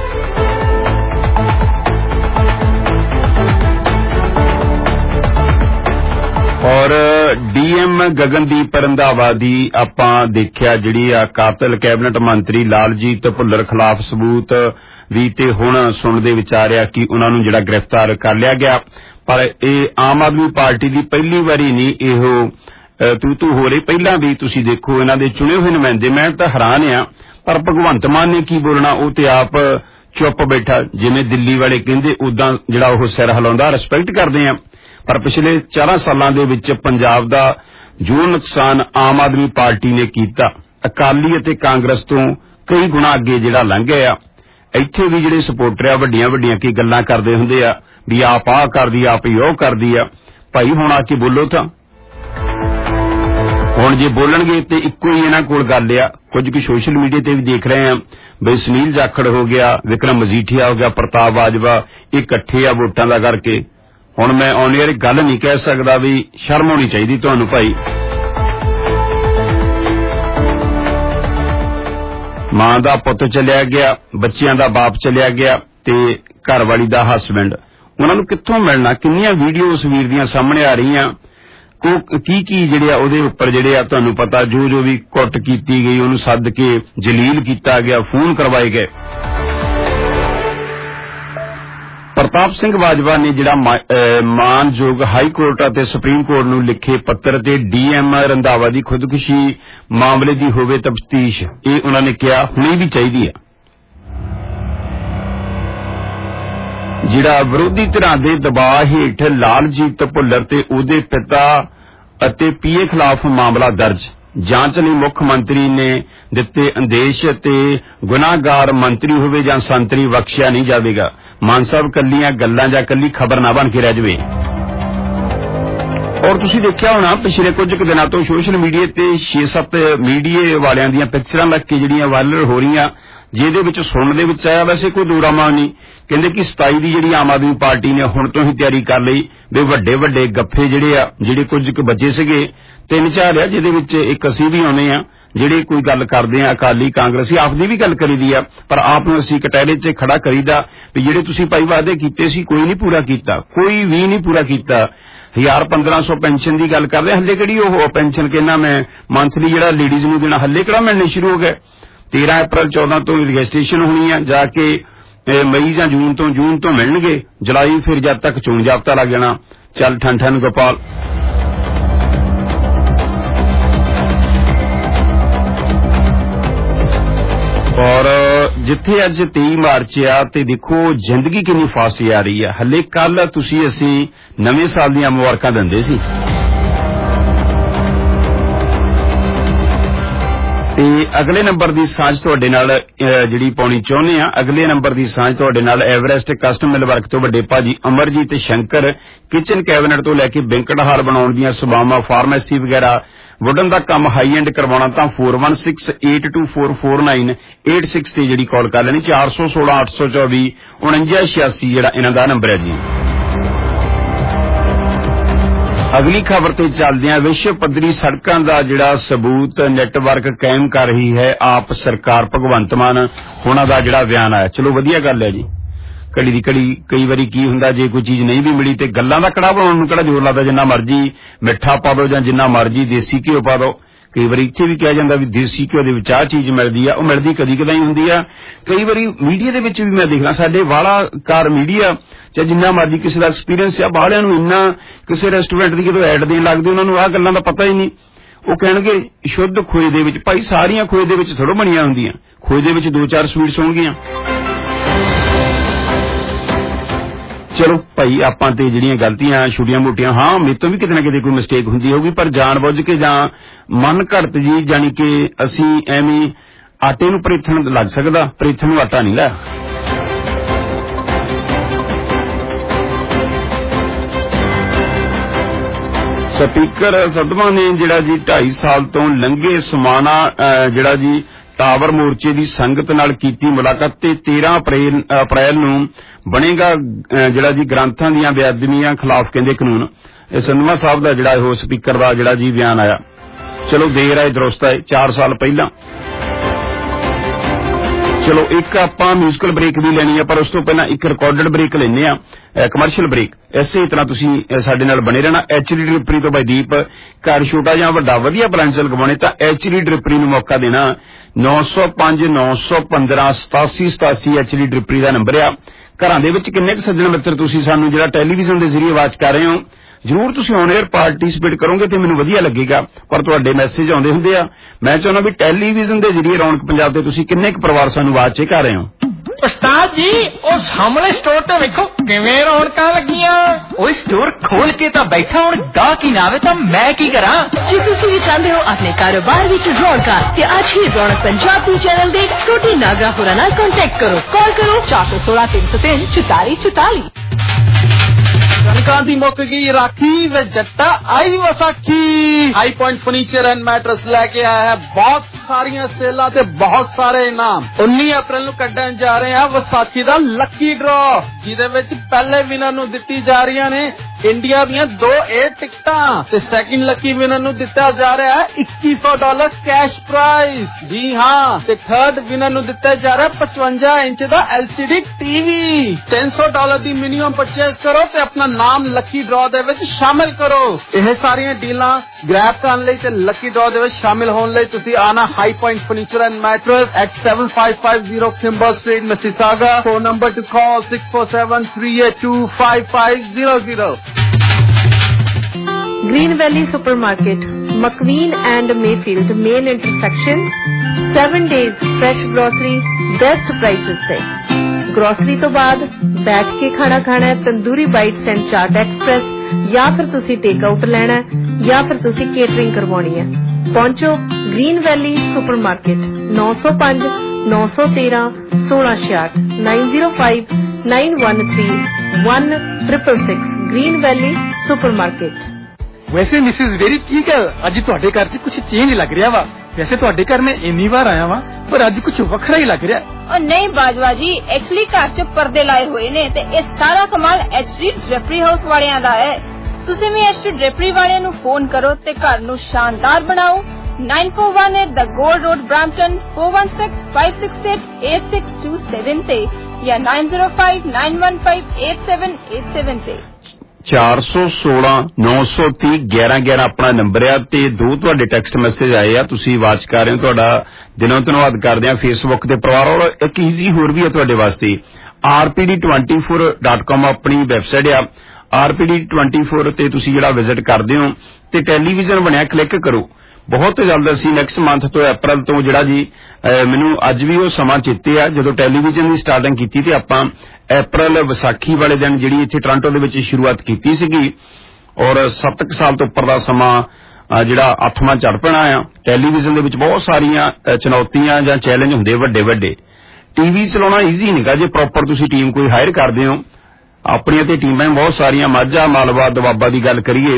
ਔਰ ਡੀਐਮ ਗਗਨਦੀਪ ਰੰਧਾਵਾ ਦੀ ਆਪਾਂ ਦੇਖਿਆ ਜਿਹੜੀ ਆ ਕਾਤਲ ਕੈਬਨਿਟ ਮੰਤਰੀ ਲਾਲਜੀਤ ਭੁੱਲਰ ਖਿਲਾਫ ਸਬੂਤ ਵੀ ਤੇ ਹੁਣ ਸੁਣਨ ਦੇ ਵਿੱਚ ਆ ਰਿਹਾ ਕਿ ਉਹਨਾਂ ਨੂੰ ਜਿਹੜਾ ਗ੍ਰਿਫਤਾਰ ਕਰ ਲਿਆ ਗਿਆ ਪਰ ਇਹ ਆਮ ਆਦਮੀ ਪਾਰਟੀ ਦੀ ਪਹਿਲੀ ਵਾਰੀ ਨਹੀਂ ਇਹੋ ਤੂ ਤੂ ਹੋ ਰਹੀ ਪਹਿਲਾਂ ਵੀ ਤੁਸੀਂ ਦੇਖੋ ਇਹਨਾਂ ਦੇ ਚੁਣੇ ਹੋਏ ਨੁਮਾਇੰਦੇ ਮੈਂ ਤਾਂ ਹੈਰਾਨ ਆ ਪਰ ਭਗਵੰਤ ਮਾਨ ਨੇ ਕੀ ਬੋਲਣਾ ਉਹ ਤੇ ਆਪ ਚੁੱਪ ਬੈਠਾ ਜਿਵੇਂ ਦਿੱਲੀ ਵਾਲੇ ਕਹਿੰਦੇ ਉਦਾਂ ਜਿਹੜਾ ਉਹ ਸਿਰ ਹਿਲਾਉਂਦਾ ਰਿਸਪੈਕਟ ਕਰਦੇ ਆ ਪਰ ਪਿਛਲੇ ਚਾਰਾਂ ਸਾਲਾਂ ਦੇ ਵਿੱਚ ਪੰਜਾਬ ਦਾ ਜੋ ਨੁਕਸਾਨ ਆਮ ਆਦਮੀ ਪਾਰਟੀ ਨੇ ਕੀਤਾ ਅਕਾਲੀ ਅਤੇ ਕਾਂਗਰਸ ਤੋਂ ਕਈ ਗੁਣਾ ਅੱਗੇ ਜਿਹੜਾ ਲੰਘ ਗਿਆ ਇੱਥੇ ਵੀ ਜਿਹੜੇ ਸਪੋਰਟਰ ਆ ਵੱਡੀਆਂ ਵੱਡੀਆਂ ਕੀ ਗੱਲਾਂ ਕਰਦੇ ਹੁੰਦੇ ਆ ਵੀ ਆਪ ਆਹ ਕਰਦੀ ਆਪ ਹੀ ਉਹ ਕਰਦੀ ਆ ਭਾਈ ਹੁਣ ਆ ਕੇ ਬੋਲੋ ਤਾਂ ਹੁਣ ਜੇ ਬੋਲਣਗੇ ਤੇ ਇੱਕੋ ਹੀ ਇਹਨਾਂ ਕੋਲ ਗੱਲ ਆ ਕੁਝ ਕੁ ਸੋਸ਼ਲ ਮੀਡੀਆ ਤੇ ਵੀ ਦੇਖ ਰਹੇ ਆ ਬਈ ਸੁਨੀਲ ਜਾਖੜ ਹੋ ਗਿਆ ਵਿਕਰਮ ਮਜੀਠੀਆ ਹੋ ਗਿਆ ਪ੍ਰਤਾਪ ਬਾਜਵਾ ਇਹ ਇਕੱਠੇ ਆ ਵੋਟਾਂ ਦਾ ਕਰਕੇ ਹੁਣ ਮੈਂ ਆਉਣ ਵਾਲੀ ਗੱਲ ਨਹੀਂ ਕਹਿ ਸਕਦਾ ਵੀ ਸ਼ਰਮ ਹੋਣੀ ਚਾਹੀਦੀ ਤੁਹਾਨੂੰ ਭਾਈ ਮਾਂ ਦਾ ਪੁੱਤ ਚਲਿਆ ਗਿਆ ਬੱਚਿਆਂ ਦਾ ਬਾਪ ਚਲਿਆ ਗਿਆ ਤੇ ਘਰ ਵਾਲੀ ਦਾ ਹਸਬੈਂਡ ਉਹਨਾਂ ਨੂੰ ਕਿੱਥੋਂ ਮਿਲਣਾ ਕਿੰਨੀਆਂ ਵੀਡੀਓਜ਼ ਵੀਰ ਦੀਆਂ ਸਾਹਮਣੇ ਆ ਰਹੀਆਂ ਕੀ ਕੀ ਜਿਹੜੇ ਆ ਉਹਦੇ ਉੱਪਰ ਜਿਹੜੇ ਆ ਤੁਹਾਨੂੰ ਪਤਾ ਜੋ ਜੋ ਵੀ ਕੁੱਟ ਕੀਤੀ ਗਈ ਉਹਨੂੰ ਸੱਦ ਕੇ ਜਲੀਲ ਕੀਤਾ ਗਿਆ ਫੋਨ ਕਰਵਾਏ ਗਏ ਪ੍ਰਤਾਪ ਸਿੰਘ ਬਾਜਵਾ ਨੇ ਜਿਹੜਾ ਮਾਨਯੋਗ ਹਾਈ ਕੋਰਟ ਅਤੇ ਸੁਪਰੀਮ ਕੋਰਟ ਨੂੰ ਲਿਖੇ ਪੱਤਰ ਤੇ ਡੀਐਮ ਰੰਧਾਵਾ ਦੀ ਖੁਦਕੁਸ਼ੀ ਮਾਮਲੇ ਦੀ ਹੋਵੇ ਤਫਤੀਸ਼ ਇਹ ਉਹਨਾਂ ਨੇ ਕਿਹਾ ਹੁਣੀ ਵੀ ਚਾਹੀਦੀ ਹੈ ਜਿਹੜਾ ਵਿਰੋਧੀ ਧਿਰਾਂ ਦੇ ਦਬਾਅ ਹੇਠ ਲਾਲਜੀਤ ਭੁੱਲਰ ਤੇ ਉਹਦੇ ਪਿਤਾ ਅਤੇ ਪੀਏ ਖਿਲਾਫ ਮਾਮਲਾ ਦਰਜ ਜਾਂਚ ਲਈ ਮੁੱਖ ਮੰਤਰੀ ਨੇ ਦਿੱਤੇ ਆਦੇਸ਼ ਤੇ ਗੁਨਾਹਗਾਰ ਮੰਤਰੀ ਹੋਵੇ ਜਾਂ ਸੰਤਰੀ ਬਖਸ਼ਿਆ ਨਹੀਂ ਜਾਵੇਗਾ ਮਾਨ ਸਾਹਿਬ ਕੱਲੀਆਂ ਗੱਲਾਂ ਜਾਂ ਕੱਲੀ ਖਬਰ ਨਾ ਬਣ ਕੇ ਰਹਿ ਜਾਵੇ ਔਰ ਤੁਸੀਂ ਦੇਖਿਆ ਹੋਣਾ ਪਿਛਲੇ ਕੁਝ ਕੁ ਦਿਨਾਂ ਤੋਂ ਸੋਸ਼ਲ ਮੀਡੀਆ ਤੇ ਛੇ ਸੱਤ ਮੀਡੀਆ ਵਾਲਿਆਂ ਦੀਆਂ ਪਿਕਚਰਾਂ ਲੱਗ ਕੇ ਜਿਹੜੀਆਂ ਵਾਇਰਲ ਹੋ ਰਹੀਆਂ ਜਿਹਦੇ ਵਿੱਚ ਸੁਣਨ ਦੇ ਵਿੱਚ ਆਇਆ ਵੈਸੇ ਕੋਈ ਦੂਰਾਮਾ ਨਹੀਂ ਕਹਿੰਦੇ ਕਿ ਸਤਾਈ ਦੀ ਜਿਹੜੀ ਆਮ ਆਦਮੀ ਪਾਰਟੀ ਨੇ ਹੁਣ ਤੋਂ ਹੀ ਤਿਆਰੀ ਕਰ ਲਈ ਵੀ ਵੱਡੇ ਵੱਡੇ ਗੱਫੇ ਜਿਹੜੇ ਆ ਜਿਹੜੇ ਕੁਝ ਕੁ ਬੱਚੇ ਸੀਗੇ ਤਿੰਨ ਚਾਰ ਆ ਜਿਹਦੇ ਵਿੱਚ ਇੱਕ ਅਸੀਂ ਵੀ ਆਉਨੇ ਆ ਜਿਹੜੇ ਕੋਈ ਗੱਲ ਕਰਦੇ ਆ ਅਕਾਲੀ ਕਾਂਗਰਸੀ ਆਪਦੀ ਵੀ ਗੱਲ ਕਰੀਦੀ ਆ ਪਰ ਆਪ ਨੂੰ ਅਸੀਂ ਕਟਹਿਰੇ 'ਚ ਖੜਾ ਕਰੀਦਾ ਵੀ ਜਿਹੜੇ ਤੁਸੀਂ ਭਾਈ ਵਾਅਦੇ ਕੀਤੇ ਸੀ ਕੋਈ ਨਹੀਂ ਪੂਰਾ ਕੀਤਾ ਕੋਈ ਵੀ ਨਹੀਂ ਪੂਰਾ ਕੀਤਾ ਹਜ਼ਾਰ ਪੰਦਰਾਂ ਸੌ ਪੈਨਸ਼ਨ ਦੀ ਗੱਲ ਕਰਦੇ ਹੱਲੇ ਕਿਹੜੀ ਉਹ ਪੈਨਸ਼ਨ ਕਹਿੰਦਾ ਮੈਂ ਮੰਥਲੀ ਜਿਹੜਾ ਲੇਡੀਜ਼ ਨੂੰ ਦੇਣਾ ਹੱਲੇ ਕਿਹੜਾ ਮਿਲਣੇ ਸ਼ੁਰੂ ਹੋ ਗਏ ਤੇਰਾਂ ਅਪ੍ਰੈਲ ਚੌਦਾਂ ਤੋਂ ਰਜਿਸਟ੍ਰੇਸ਼ਨ ਹੋਣੀ ਆ ਜਾ ਕੇ ਮਈ ਜਾਂ ਜੂਨ ਤੋਂ ਜੂਨ ਤੋਂ ਮਿਲਣਗੇ ਜੁਲਾਈ ਫਿਰ ਜਦ ਤੱਕ ਚੋਣ ਜਾਬਤਾ ਲੱਗ ਜਾਣਾ ਚੱਲ ਠਨ ਠਨ ਗੋਪਾਲ ਔਰ ਜਿੱਥੇ ਅੱਜ ਤੇਈ ਮਾਰਚ ਆ ਤੇ ਦੇਖੋ ਜ਼ਿੰਦਗੀ ਕਿੰਨੀ ਫਾਸਟ ਜਾ ਰਹੀ ਆ ਹੱਲੇ ਕੱਲ ਤੁਸੀਂ ਅਸੀਂ ਨਵੇਂ ਸਾਲ ਦੀਆਂ ਮੁਬਾਰਕਾਂ ਦਿੰਦੇ ਸੀ ਤੇ ਅਗਲੇ ਨੰਬਰ ਦੀ ਸਾਂਝ ਤੁਹਾਡੇ ਨਾਲ ਜਿਹੜੀ ਪਾਉਣੀ ਚਾਹੁੰਦੇ ਆ ਅਗਲੇ ਨੰਬਰ ਦੀ ਸਾਂਝ ਤੁਹਾਡੇ ਨਾਲ ਐਵਰੈਸਟ ਕਸਟਮ ਮਿਲ ਵਰਕ ਤੋਂ ਵੱਡੇ ਭਾਜੀ ਅਮਰਜੀਤ ਸ਼ੰਕਰ ਕਿਚਨ ਕੈਬਨਿਟ ਤੋਂ ਲੈ ਕੇ ਬੈਂਕਟ ਹਾਲ ਬਣਾਉਣ ਦੀਆਂ ਸੇਵਾਵਾਂ ਫਾਰਮੇਸੀ ਵਗੈਰਾ ਵੁਡਨ ਦਾ ਕੰਮ ਹਾਈ ਐਂਡ ਕਰਵਾਉਣਾ ਤਾਂ four one six eight two four four nine eight six ਤੇ ਜਿਹੜੀ ਕਾਲ ਕਰ ਲੈਣੀ ਚਾਰ ਸੌ ਸੋਲਾਂ ਅੱਠ ਸੌ ਚੌਵੀ ਉਨੰਜਾ ਛਿਆਸੀ ਜਿਹੜਾ ਇਹਨਾਂ ਦਾ ਨੰਬਰ ਹੈ ਜੀ ਅਗਲੀ ਖਬਰ ਤੇ ਚੱਲਦੇ ਹਾਂ ਵਿਸ਼ਵ ਪੱਧਰੀ ਸੜਕਾਂ ਦਾ ਜਿਹੜਾ ਸਬੂਤ ਨੈਟਵਰਕ ਕਾਇਮ ਕਰ ਰਹੀ ਹੈ ਆਪ ਸਰਕਾਰ ਭਗਵੰਤ ਮਾਨ ਉਹਨਾਂ ਦਾ ਜਿਹੜਾ ਬਿਆਨ ਆਇਆ ਚਲੋ ਵਧੀਆ ਗੱਲ ਹੈ ਜੀ ਘੜੀ ਦੀ ਘੜੀ ਕਈ ਵਾਰੀ ਕੀ ਹੁੰਦਾ ਜੇ ਕੋਈ ਚੀਜ਼ ਨਹੀਂ ਵੀ ਮਿਲੀ ਤੇ ਗੱਲਾਂ ਦਾ ਕੜਾ ਬਣਾਉਣ ਨੂੰ ਕਿਹੜਾ ਜ਼ੋਰ ਲੱਗਦਾ ਜਿੰਨਾ ਮਰਜ਼ੀ ਮਿੱਠਾ ਪਾ ਦਿਓ ਜਾਂ ਜਿੰਨਾ ਮਰਜ਼ੀ ਦੇਸੀ ਘਿਓ ਪਾ ਦਿਓ ਕਈ ਵਾਰੀ ਇੱਥੇ ਵੀ ਕਿਹਾ ਜਾਂਦਾ ਵੀ ਦੇਸੀ ਘਿਓ ਦੇ ਵਿੱਚ ਆਹ ਚੀਜ਼ ਮਿਲਦੀ ਆ ਉਹ ਮਿਲਦੀ ਕਦੀ ਕਦਾਈ ਹੁੰਦੀ ਆ ਕਈ ਵਾਰੀ ਮੀਡੀਆ ਦੇ ਵਿੱਚ ਵੀ ਮੈਂ ਦੇਖਦਾ ਸਾਡੇ ਵਾਲਾ ਕਾਰ ਮੀਡੀਆ ਚਾਹੇ ਜਿੰਨਾ ਮਰਜ਼ੀ ਕਿਸੇ ਦਾ ਐਕਸਪੀਰੀਅੰਸ ਆ ਬਾਹਲਿਆਂ ਨੂੰ ਇੰਨਾ ਕਿਸੇ ਰੈਸਟੋਰੈਂਟ ਦੀ ਜਦੋਂ ਐਡ ਦੇਣ ਲੱਗਦੇ ਉਹਨਾਂ ਨੂੰ ਆਹ ਗੱਲਾਂ ਦਾ ਪਤਾ ਹੀ ਨਹੀਂ ਉਹ ਕਹਿਣਗੇ ਸ਼ੁੱਧ ਖੋਏ ਦੇ ਵਿੱਚ ਭਾਈ ਸਾਰੀਆਂ ਖੋਏ ਦੇ ਵਿੱਚ ਥੋੜ੍ਹਾ ਬਣੀਆਂ ਹੁੰਦੀਆਂ ਖੋਏ ਦੇ ਵਿੱਚ ਦੋ ਚਾਰ ਸਵੀਟਸ ਹੋਣਗੀਆਂ ਚਲੋ ਭਾਈ ਆਪਾਂ ਤੇ ਜਿਹੜੀਆਂ ਗਲਤੀਆਂ ਛੋਟੀਆਂ ਮੋਟੀਆਂ ਹਾਂ ਮੇਰੇ ਤੋਂ ਵੀ ਕਿਤੇ ਨਾ ਕਿਤੇ ਕੋਈ ਮਿਸਟੇਕ ਹੁੰਦੀ ਹੋਊਗੀ ਪਰ ਜਾਣ ਬੁੱਝ ਕੇ ਜਾਂ ਮਨ ਘੜਤ ਜੀ ਜਾਨੀ ਕਿ ਅਸੀਂ ਐਵੇਂ ਆਟੇ ਨੂੰ ਪਰੇਥਣ ਲੱਗ ਸਕਦਾ, ਪਰੇਥਣ ਨੂੰ ਆਟਾ ਨਹੀਂ ਲਾਇਆ। ਸਪੀਕਰ ਸਦਮਾ ਨੇ ਜਿਹੜਾ ਜੀ ਢਾਈ ਸਾਲ ਤੋਂ ਲੰਘੇ ਸਮਾਣਾ ਜਿਹੜਾ ਜੀ ਟਾਵਰ ਮੋਰਚੇ ਦੀ ਸੰਗਤ ਨਾਲ ਕੀਤੀ ਮੁਲਾਕਾਤ ਤੇ ਤੇਰਾਂ ਅਪ੍ਰੈਲ ਅਪ੍ਰੈਲ ਨੂੰ ਬਣੇਗਾ ਜਿਹੜਾ ਜੀ ਗ੍ਰੰਥਾਂ ਦੀਆਂ ਬੇਅਦਬੀਆਂ ਖਿਲਾਫ ਕਹਿੰਦੇ ਕਾਨੂੰਨ। ਇਹ ਸੰਧਮਾ ਸਾਹਿਬ ਦਾ ਜਿਹੜਾ ਉਹ ਸਪੀਕਰ ਦਾ ਜਿਹੜਾ ਜੀ ਬਿਆਨ ਆਇਆ। ਚਲੋ ਦੇਰ ਆਏ ਦਰੁਸਤ ਆਏ, ਚਾਰ ਸਾਲ ਪਹਿਲਾਂ। ਚਲੋ ਇੱਕ ਆਪਾਂ ਮਿਊਜ਼ੀਕਲ ਬ੍ਰੇਕ ਵੀ ਲੈਣੀ ਆ, ਪਰ ਉਸ ਤੋਂ ਪਹਿਲਾਂ ਇੱਕ ਰਿਕਾਰਡਡ ਬ੍ਰੇਕ ਲੈਣੇ ਆ, ਕਮਰਸ਼ੀਅਲ ਬ੍ਰੇਕ। ਇਸੇ ਤਰ੍ਹਾਂ ਤੁਸੀਂ ਸਾਡੇ ਨਾਲ ਬਣੇ ਰਹਿਣਾ। ਐਚ ਡੀ ਡ੍ਰਿਪਰੀ ਤੋਂ ਬਾਈ ਦੀਪ। ਘਰ ਛੋਟਾ ਜਾਂ ਵੱਡਾ ਵਧੀਆ ਅਪਲਾਇੰਸ ਲਗਵਾਉਣੇ ਤਾਂ ਐਚ ਡੀ ਡ੍ਰਿਪਰੀ ਨੂੰ ਮੌਕਾ ਦੇਣਾ। ਨੌ ਸੌ ਪੰਜ ਨੌ ਸੌ ਪੰਦਰਾਂ ਸਤਾਸੀ ਸਤਾਸੀ ਐਚ ਡੀ ਡ੍ਰਿਪਰੀ ਦਾ ਨੰਬਰ ਆ। ਘਰਾਂ ਦੇ ਵਿੱਚ ਕਿੰਨੇ ਕੁ ਸੱਜਣ ਮਿੱਤਰ ਤੁਸੀਂ ਸਾਨੂੰ ਜਿਹੜਾ ਟੈਲੀਵਿਜ਼ਨ ਦੇ ਜ਼ਰੀਏ ਆਵਾਜ਼ ਕਰ ਰਹੇ ਹੋ, ਜ਼ਰੂਰ ਤੁਸੀਂ ਔਨ 에ਅਰ ਪਾਰਟਿਸਿਪੇਟ ਕਰੋਗੇ ਤੇ ਮੈਨੂੰ ਵਧੀਆ ਲੱਗੇਗਾ। ਪਰ ਤੁਹਾਡੇ ਮੈਸੇਜ ਆਉਂਦੇ ਹੁੰਦੇ ਆ। ਮੈਂ ਚਾਹੁੰਦਾ ਵੀ ਟੈਲੀਵਿਜ਼ਨ ਦੇ ਜ਼ਰੀਏ ਰੌਣਕ ਪੰਜਾਬ ਤੇ ਤੁਸੀਂ ਕਿੰਨੇ ਕੁ ਪਰਿਵਾਰ ਸਾਨੂੰ ਆਵਾਜ਼ ਚ ਕਰ ਰਹੇ ਹੋ। ਉਸਤਾਦ ਜੀ ਉਹ ਸਾਹਮਣੇ ਸਟੋਰ ਤੇ ਵੇਖੋ ਕਿਵੇਂ ਰੌਣਕਾਂ ਲੱਗੀਆਂ। ਉਹ ਸਟੋਰ ਖੋਲ ਕੇ ਤਾਂ ਬੈਠਾ, ਹੁਣ ਗਾਹਕ ਹੀ ਨਾ ਆਵੇ ਤਾਂ ਮੈਂ ਕੀ ਕਰਾਂ। ਜੇ ਤੁਸੀਂ ਵੀ ਚਾਹੁੰਦੇ ਹੋ ਆਪਣੇ ਕਾਰੋਬਾਰ ਵਿੱਚ ਰੌਣਕਾਂ ਤੇ ਅੱਜ ਹੀ ਰੌਣਕ ਪੰਜਾਬੀ ਚੈਨਲ ਦੇ ਛੋਟੀ ਨਾਗਰਾ ਹੋਰਾਂ ਨਾਲ ਕੰਟੈਕਟ ਕਰੋ। ਕਾਲ ਕਰੋ ਚਾਰ ਸੌ ਸੋਲਾਂ ਤਿੰਨ ਸੌ ਤਿੰਨ ਚੁਤਾਲੀ ਚੁਤਾਲੀ। ਕਣਕਾਂ ਦੀ ਮੁੱਕ ਗਈ ਰਾਖੀ ਵੇ ਜੱਟਾ ਆਈ Vaisakhi. High point furniture and mattress ਲੈ ਕੇ ਆਇਆ ਹੈ ਬਹੁਤ ਸਾਰੀਆਂ ਸੇਲਾਂ ਤੇ ਬਹੁਤ ਸਾਰੇ ਇਨਾਮ। ਉੱਨੀ ਅਪ੍ਰੈਲ ਨੂੰ ਕੱਢਣ ਜਾ ਰਹੇ ਆ ਵਿਸਾਖੀ ਦਾ ਲੱਕੀ ਡਰਾ, ਜਿਹਦੇ ਵਿੱਚ ਪਹਿਲੇ ਵਿਨਰ ਨੂੰ ਦਿੱਤੀ ਜਾ ਰਹੀਆਂ ਨੇ ਇੰਡੀਆ ਦੀਆਂ ਦੋ ਏਅਰ ਟਿਕਟਾਂ ਤੇ ਸੈਕਿੰਡ ਲੱਕੀ ਵਿਨਰ ਨੂੰ ਦਿੱਤਾ ਜਾ ਰਿਹਾ ਹੈ ਇੱਕੀ ਸੌ ਡਾਲਰ ਕੈਸ਼ ਪ੍ਰਾਈਜ਼। ਜੀ ਹਾਂ, ਤੇ ਥਰਡ ਵਿਨਰ ਨੂੰ ਦਿੱਤਾ ਜਾ ਰਿਹਾ ਪਚਵੰਜਾ ਇੰਚ ਦਾ ਐਲ ਸੀ ਡੀ ਟੀਵੀ। ਤਿੰਨ ਸੌ ਡਾਲਰ ਦੀ ਮਿਨੀਮਮ ਪਰਚੇਸ ਕਰੋ ਤੇ ਆਪਣਾ ਨਾਮ ਲੱਕੀ ਡਰਾ ਦੇ ਵਿੱਚ ਸ਼ਾਮਿਲ ਕਰੋ। ਇਹ ਸਾਰੀਆਂ ਡੀਲਾਂ ਗ੍ਰੈਬ ਕਰਨ ਲਈ ਤੇ ਲੱਕੀ ਡਰਾ ਦੇ ਵਿੱਚ ਸ਼ਾਮਿਲ ਹੋਣ ਲਈ ਤੁਸੀਂ ਆਣਾ high point furniture and mattress at seven five five zero Kimber Street, Mississauga. Phone number to call six four seven three eight two five five zero zero. Green Valley Supermarket, McQueen and Mayfield main intersection. Seven days fresh grocery, best prices ਤੇ। grocery ਤੋਂ ਬਾਅਦ ਬੈਠ ਕੇ ਖਾਣਾ ਖਾਣਾ ਹੈ tandoori bites and chaat express, ਜਾਂ ਫਿਰ ਤੁਸੀਂ ਟੇਕ ਆਊਟ ਲੈਣਾ ਜਾਂ ਫਿਰ ਤੁਸੀਂ ਕੇਟਰਿੰਗ ਕਰਵਾਉਣੀ ਹੈ। ਪਹੁੰਚੋ ਗ੍ਰੀਨ ਵੈਲੀ ਸੁਪਰਮਾਰਕਟ, ਨੌ ਸੌ ਪੰਜ ਨੌ ਸੌ ਤੇਰਾਂ ਸੋਲਾਂ ਛਿਆਹਠ nine zero five nine one three one six six six। Green valley supermarket. ਵੈਸੇ ਮਿਸਿਸ ਵੇਰੀ ਠੀਕ ਹੈ, ਅੱਜ ਤੁਹਾਡੇ ਘਰ 'ਚ ਕੁਝ ਚੇਂਜ ਲੱਗ ਰਿਹਾ ਵਾ। ਵੈਸੇ ਤੁਹਾਡੇ ਘਰ ਮੈਂ ਇੰਨੀ ਵਾਰ ਆਇਆ ਵਾਂ ਪਰ ਅੱਜ ਕੁਝ ਵੱਖਰਾ ਹੀ ਲੱਗ ਰਿਹਾ। ਉਹ ਨਹੀਂ ਬਾਜਵਾ ਜੀ, ਐਕਚੁਅਲੀ ਘਰ 'ਚ ਪਰਦੇ ਲਾਏ ਹੋਏ ਨੇ ਤੇ ਇਹ ਸਾਰਾ ਕਮਾਲ ਐਚ ਡੀ ਡ੍ਰੈਪਰੀ ਹਾਊਸ ਵਾਲਿਆਂ ਦਾ ਹੈ। ਤੁਸੀਂ ਵੀ ਐਚ ਡੀ ਡ੍ਰੈਪਰੀ ਵਾਲਿਆਂ ਨੂੰ ਫੋਨ ਕਰੋ ਤੇ ਘਰ ਨੂੰ ਸ਼ਾਨਦਾਰ ਬਣਾਓ। nine four one eight The Gold Road, Brampton, four one six five six eight eight six two seven ਤੇ ਜਾਂ nine zero five nine one five eight seven eight seven ਤੇ। ਚਾਰ ਸੌ ਸੋਲਾਂ ਨੌ ਸੌ ਤੀਹ ਗਿਆਰਾਂ ਗਿਆਰਾਂ ਆਪਣਾ ਨੰਬਰ ਆ ਤੇ ਦੋ ਤੁਹਾਡੇ ਟੈਕਸਟ ਮੈਸੇਜ ਆਏ ਆ, ਤੁਸੀਂ ਆਵਾਜ਼ ਕਰ ਰਹੇ ਹੋ। ਤੁਹਾਡਾ ਦਿਨੋਂ ਧੰਨਵਾਦ ਕਰਦੇ ਆ ਫੇਸਬੁੱਕ ਦੇ ਪਰਿਵਾਰ। ਔਰ ਇੱਕ ਈਜ਼ੀ ਹੋਰ ਵੀ ਆ ਤੁਹਾਡੇ ਵਾਸਤੇ, R P D twenty four dot com ਆਪਣੀ ਵੈਬਸਾਈਟ ਆ। R P D twenty four ਤੇ ਤੁਸੀਂ ਜਿਹੜਾ ਵਿਜ਼ਿਟ ਕਰਦੇ ਹੋ ਤੇ ਟੈਲੀਵਿਜ਼ਨ ਬਣਿਆ ਕਲਿੱਕ ਕਰੋ। ਬਹੁਤ ਜਲਦ ਅਸੀਂ ਨੈਕਸਟ ਮੰਥ ਤੋਂ ਅਪ੍ਰੈਲ ਤੋਂ ਜਿਹੜਾ ਜੀ ਮੈਨੂੰ ਅੱਜ ਵੀ ਉਹ ਸਮਾਂ ਚੇਤੇ ਆ ਜਦੋਂ ਟੈਲੀਵਿਜ਼ਨ ਦੀ ਸਟਾਰਟਿੰਗ ਕੀਤੀ ਤੇ ਆਪਾਂ ਅਪ੍ਰੈਲ ਵਿਸਾਖੀ ਵਾਲੇ ਦਿਨ ਜਿਹੜੀ ਇੱਥੇ ਟੋਰਾਂਟੋ ਦੇ ਵਿੱਚ ਸ਼ੁਰੂਆਤ ਕੀਤੀ ਸੀਗੀ। ਔਰ ਸੱਤ ਕੁ ਸਾਲ ਤੋਂ ਉੱਪਰ ਦਾ ਸਮਾਂ ਜਿਹੜਾ ਅੱਠਵਾਂ ਚੜ ਪੈਣਾ ਆ। ਟੈਲੀਵਿਜ਼ਨ ਦੇ ਵਿੱਚ ਬਹੁਤ ਸਾਰੀਆਂ ਚੁਣੌਤੀਆਂ ਜਾਂ ਚੈਲੰਜ ਹੁੰਦੇ ਵੱਡੇ ਵੱਡੇ। ਟੀਵੀ ਚਲਾਉਣਾ ਈਜ਼ੀ ਨਹੀਂਗਾ ਜੇ ਪ੍ਰੋਪਰ ਤੁਸੀਂ ਟੀਮ ਕੋਈ ਹਾਇਰ ਕਰਦੇ ਹੋ। ਆਪਣੀਆਂ ਤੇ ਟੀਮਾਂ ਬਹੁਤ ਸਾਰੀਆਂ, ਮਾਝਾ ਮਾਲਵਾ ਦੁਆਬਾ ਦੀ ਗੱਲ ਕਰੀਏ,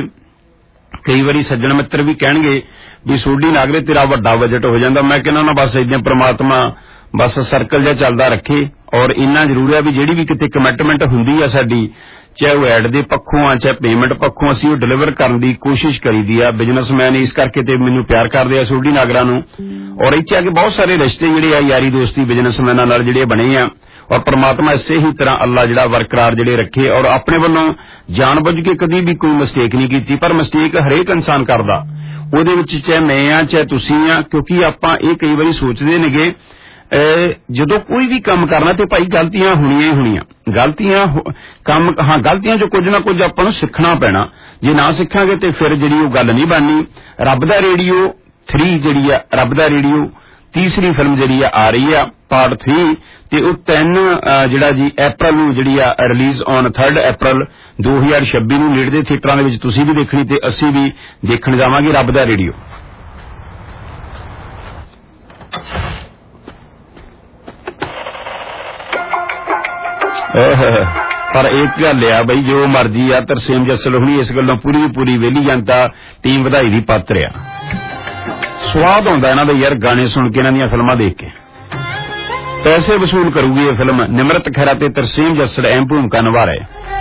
ਕਈ ਵਾਰੀ ਸੱਜਣ ਮਿੱਤਰ ਵੀ ਕਹਿਣਗੇ ਵੀ ਸੋਢੀ ਨਾਗਰੇ ਤੇਰਾ ਵੱਡਾ ਬਜਟ ਹੋ ਜਾਂਦਾ। ਮੈਂ ਕਹਿੰਦਾ ਨਾ ਬਸ ਇਦਾਂ ਪ੍ਰਮਾਤਮਾ ਬਸ ਸਰਕਲ ਜਿਹਾ ਚੱਲਦਾ ਰੱਖੇ। ਔਰ ਇੰਨਾ ਜ਼ਰੂਰ ਹੈ ਵੀ ਜਿਹੜੀ ਵੀ ਕਿਤੇ ਕਮਿਟਮੈਂਟ ਹੁੰਦੀ ਆ ਸਾਡੀ, ਚਾਹੇ ਉਹ ਐਡ ਦੇ ਪੱਖੋਂ ਆ ਚਾਹੇ ਪੇਮੈਂਟ ਪੱਖੋਂ, ਅਸੀਂ ਉਹ ਡਿਲੀਵਰ ਕਰਨ ਦੀ ਕੋਸ਼ਿਸ਼ ਕਰੀਦੀ ਆ। ਬਿਜ਼ਨਸਮੈਨ ਇਸ ਕਰਕੇ ਤੇ ਮੈਨੂੰ ਪਿਆਰ ਕਰਦੇ ਆ ਸੋਢੀ ਨਾਗਰਾ ਨੂੰ। ਔਰ ਇੱਥੇ ਆ ਕੇ ਬਹੁਤ ਸਾਰੇ ਰਿਸ਼ਤੇ ਜਿਹੜੇ ਆ ਯਾਰੀ ਦੋਸਤੀ ਬਿਜ਼ਨਸਮੈਨਾਂ ਨਾਲ ਜਿਹੜੇ ਬਣੇ ਆ। ਔਰ ਪ੍ਰਮਾਤਮਾ ਇਸੇ ਹੀ ਤਰ੍ਹਾਂ ਅੱਲਾ ਜਿਹੜਾ ਬਰਕਰਾਰ ਜਿਹੜੇ ਰੱਖੇ। ਔਰ ਆਪਣੇ ਵੱਲੋਂ ਜਾਣਬੁੱਝ ਕੇ ਕਦੀ ਵੀ ਕੋਈ ਮਿਸਟੇਕ ਨਹੀਂ ਕੀਤੀ, ਪਰ ਮਿਸਟੇਕ ਹਰੇਕ ਇਨਸਾਨ ਕਰਦਾ। ਉਹਦੇ ਵਿੱਚ ਚਾਹੇ ਮੈਂ ਆ ਚਾਹੇ ਤੁਸੀਂ ਆ, ਕਿਉਂਕਿ ਆਪਾਂ ਇਹ ਕਈ ਵਾਰੀ ਸੋਚਦੇ ਨੇਗੇ ਜਦੋਂ ਕੋਈ ਵੀ ਕੰਮ ਕਰਨਾ ਤੇ ਭਾਈ ਗਲਤੀਆਂ ਹੋਣੀਆਂ ਹੀ ਹੋਣੀਆਂ। ਗਲਤੀਆਂ ਕੰਮ ਹਾਂ ਗਲਤੀਆਂ ਚੋਂ ਕੁਝ ਨਾ ਕੁਝ ਆਪਾਂ ਨੂੰ ਸਿੱਖਣਾ ਪੈਣਾ। ਜੇ ਨਾ ਸਿੱਖਾਂਗੇ ਤੇ ਫਿਰ ਜਿਹੜੀ ਉਹ ਗੱਲ ਨਹੀਂ ਬਣਨੀ। ਰੱਬ ਦਾ ਰੇਡੀਓ ਥ੍ਰੀ ਜਿਹੜੀ ਆ, ਰੱਬ ਦਾ ਰੇਡੀਓ ਤੀਸਰੀ ਫਿਲਮ ਜਿਹੜੀ ਆ ਆ ਰਹੀ ਆ ਪਾਰਟ ਥ੍ਰੀ ਤੇ ਉਹ ਤਿੰਨ ਜਿਹੜਾ ਜੀ ਅਪ੍ਰੈਲ ਨੂੰ ਜਿਹੜੀ ਆ ਰਿਲੀਜ਼ ਔਨ ਥਰਡ ਅਪ੍ਰੈਲ ਦੋ ਹਜ਼ਾਰ ਛੱਬੀ ਨੂੰ ਨੇੜੇ ਦੇ ਥੀਏਟਰਾਂ ਦੇ ਵਿੱਚ ਤੁਸੀਂ ਵੀ ਦੇਖਣੀ ਤੇ ਅਸੀਂ ਵੀ ਦੇਖਣ ਜਾਵਾਂਗੇ ਰੱਬ ਦਾ ਰੇਡੀਓ। पर एक गल आ बई जो मर्जी आ तरसेम जसल हुणी इस गल्लों पूरी पूरी वेली जनता टीम वधाई दी पात्र आ। स्वाद आउंदा इन्हां दे यार गाने सुन के, इन्हां दीयां फिल्मां देख के। पैसे वसूल करूगी ये फिल्म। निमरत खैरा ते तरसेम जसल अहम भूमिका निभा रहे।